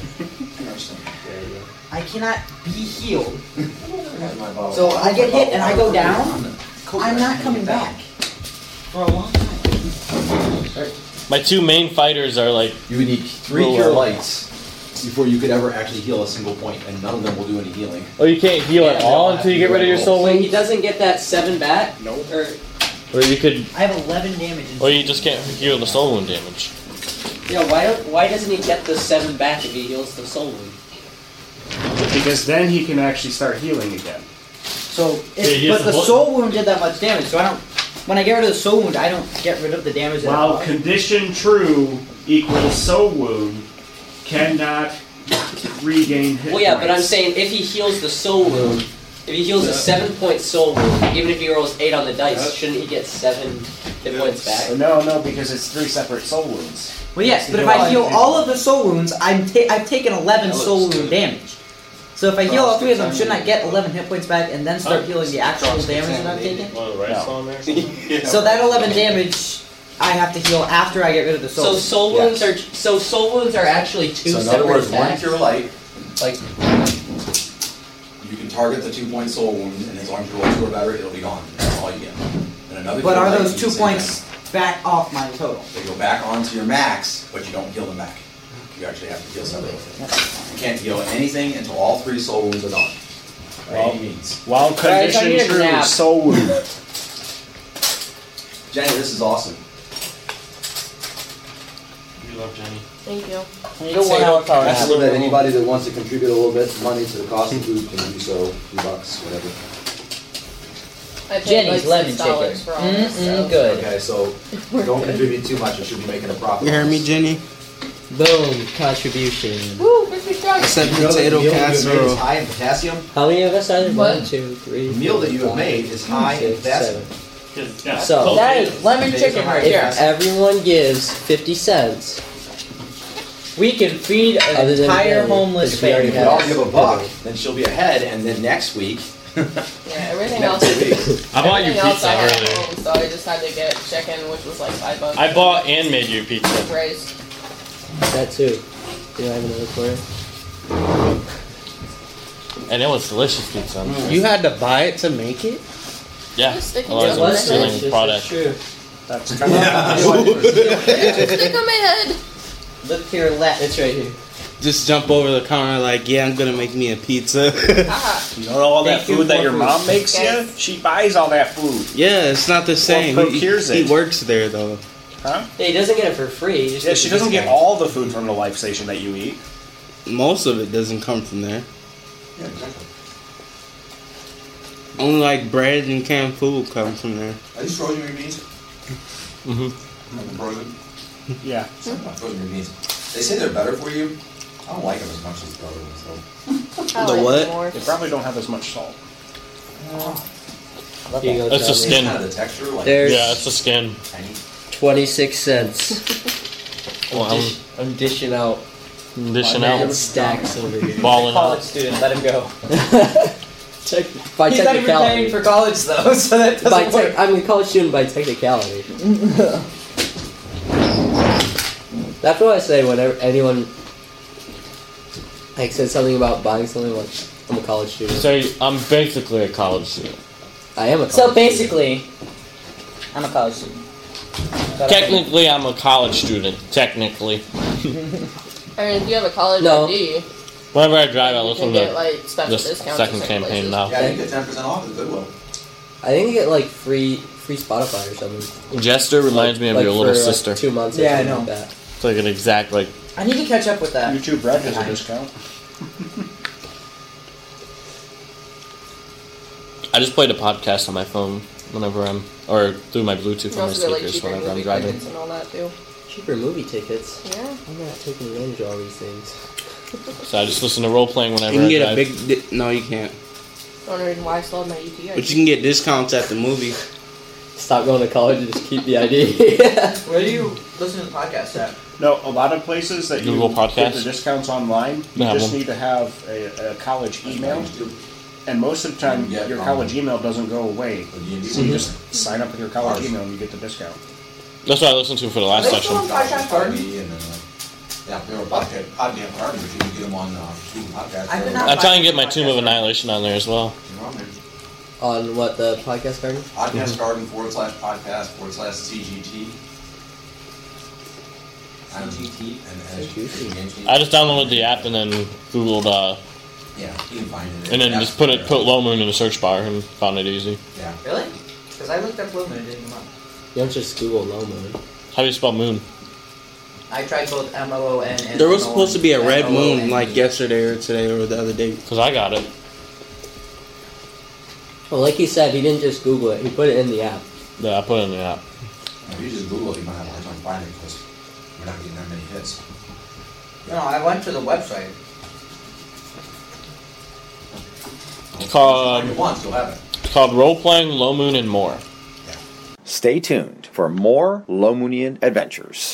I cannot be healed. So I get hit and I go down. I'm not coming back for a long time. My 2 main fighters are like you would need 3 cure lights before you could ever actually heal a single point, and none of them will do any healing. Oh, you can't heal at all until you get rid of your soul wound? He doesn't get that 7 back? Nope. Or you could. I have 11 damage. Or you just can't heal the soul wound damage. Yeah, why doesn't he get the 7 back if he heals the soul wound? Because then he can actually start healing again. So, but the soul wound did that much damage, so I don't. When I get rid of the soul wound, I don't get rid of the damage. While condition true equals soul wound, cannot regain hit Well, yeah, points. but I'm saying if he heals the soul wound, if he heals a 7-point soul wound, even if he rolls 8 on the dice, shouldn't he get 7 hit points back? No, because it's 3 separate soul wounds. Well, yes, but if I heal all of the soul wounds, I've taken 11 soul wound damage. So if I heal all 3 of them, shouldn't I get 11 hit points back and then start healing the actual damage that I've taken? One of the rice on there. So that 11 damage I have to heal after I get rid of the soul. So soul wounds are actually 2 So in separate other words, 1 attacks. cure light. Like you can target the 2-point soul wound, and as long as you roll 2 or better, it'll be gone. That's all you get. And another But cure are light, those you 2 can save points back off my total? They go back onto your max, but you don't heal them back. You actually have to heal separately. You can't heal anything until all 3 soul wounds are gone. By any means. While condition true, soul wound. Jenny, this is awesome. We love Jenny. Thank you. That's so that anybody that wants to contribute a little bit of money to the cost of food can do so. $2, whatever. I paid Jenny's like lemon $6 chicken. for all this. So. Good. Okay, so don't contribute too much. You should be making a profit. You hear me, Jenny? boom, contribution. Woo, crispy strong. Except You know that the potato meal that you have made casserole. is high in potassium. How many of us are there? What? 1, 2, 3. The meal that you have made is high in potassium. So That is lemon chicken right if here. everyone gives 50 cents, we can feed an Other than entire Billy, homeless because we already family. If we all have give a buck, then she'll be ahead, and then next week. Yeah, everything next else. 2 weeks. I bought you everything else pizza I had at earlier. home, so I just had to get chicken, which was like $5. I bought and made you pizza. Raised. that too. Do I have another quarter? And it was delicious pizza. You had to buy it to make it? Yeah. Just stick it Otherwise, to I'm my stealing head. product. That's kind of Stick on my head. Look to your left. It's right here. Just jump over the counter like, yeah, I'm gonna make me a pizza. You know all that Thank you food that for your food. mom makes you? Yes. She buys all that food. Yeah, it's not the same. procures He it. works there though. Huh? Yeah, he doesn't get it for free. He just Yeah, gets she a doesn't get discount. all the food from the Life Station that you eat. Most of it doesn't come from there. Yeah, exactly. Only like bread and canned food come from there. Are these frozen green beans? Mm-hmm. Frozen? Yeah. Something about frozen green beans. They say they're better for you. I don't like them as much as the other ones, though. I The like what? it more. They probably don't have as much salt. Here you go, That's the Tommy. skin. Kind of the texture, like There's Yeah, it's the skin. tiny. 26 cents. Well, I'm dishing out I'm dishing my out. stacks over here. Balling College out. student, let him go. By He's not even technicality. paying for college though, so that By doesn't work. I'm a college student by technicality. That's what I say whenever anyone like says something about buying something. Like, I'm a college student. So I'm basically a college student. I am a college So student. basically, I'm a college student. But Technically, I'm a college student. Technically. I mean, if you have a college No. ID, Whenever I drive, I you listen can get to like special this discounts. second at certain campaign places. now. Yeah, you get 10% off at Goodwill. I think you get like free Spotify or something. Jester reminds me of Like your little for, like, sister. 2 months. Or Yeah, I something know. Like that. It's like an exact like. I need to catch up with that. YouTube Red has a discount. I just played a podcast on my phone whenever I'm, or through my Bluetooth You on my also get like speakers cheaper whenever I'm movie driving. tickets and all that too. Cheaper movie tickets. Yeah. I'm not taking advantage of all these things. So I just listen to role playing whenever You can I get drive. a big. No, you can't. The only reason why I still have my UT But you can get discounts at the movie. Stop going to college and just keep the ID. Where do you listen to the podcast at? No, a lot of places that Google you Podcasts? get the discounts online, you Yeah, just well- need to have a college email. And most of the time, Yeah, your from- college email doesn't go away. The D&D So you one. just sign up with your college email and you get the discount. That's what I listened to for the last Are they session. still on Podcast Garden? And then, yeah, they were podcast garden, but you can get them on Google Podcasts. I could I not- try and get my Tomb of Annihilation on there as well. You're on there. On what, the podcast garden? Podcast Garden /podcast /CGT. CGT. I just downloaded the app and then Googled, Yeah, you can find it. and then Yeah. just put Low Moon in the search bar and found it easy. Yeah. Really? Because I looked up Blue Moon and it didn't come up. You don't just Google Low Moon. How do you spell moon? I tried both MOON and There was supposed to be a red moon MOON. like yesterday or today or the other day. Because I got it. Well, like he said, he didn't just Google it. He put it in the app. Yeah, I put it in the app. If you just Google it, you might have a hard time finding it because we're not getting that many hits. No, I went to the website. It's called, Find it once, you'll have it. it's called Role Playing Low Moon and More. Stay tuned for more Low Moonian adventures.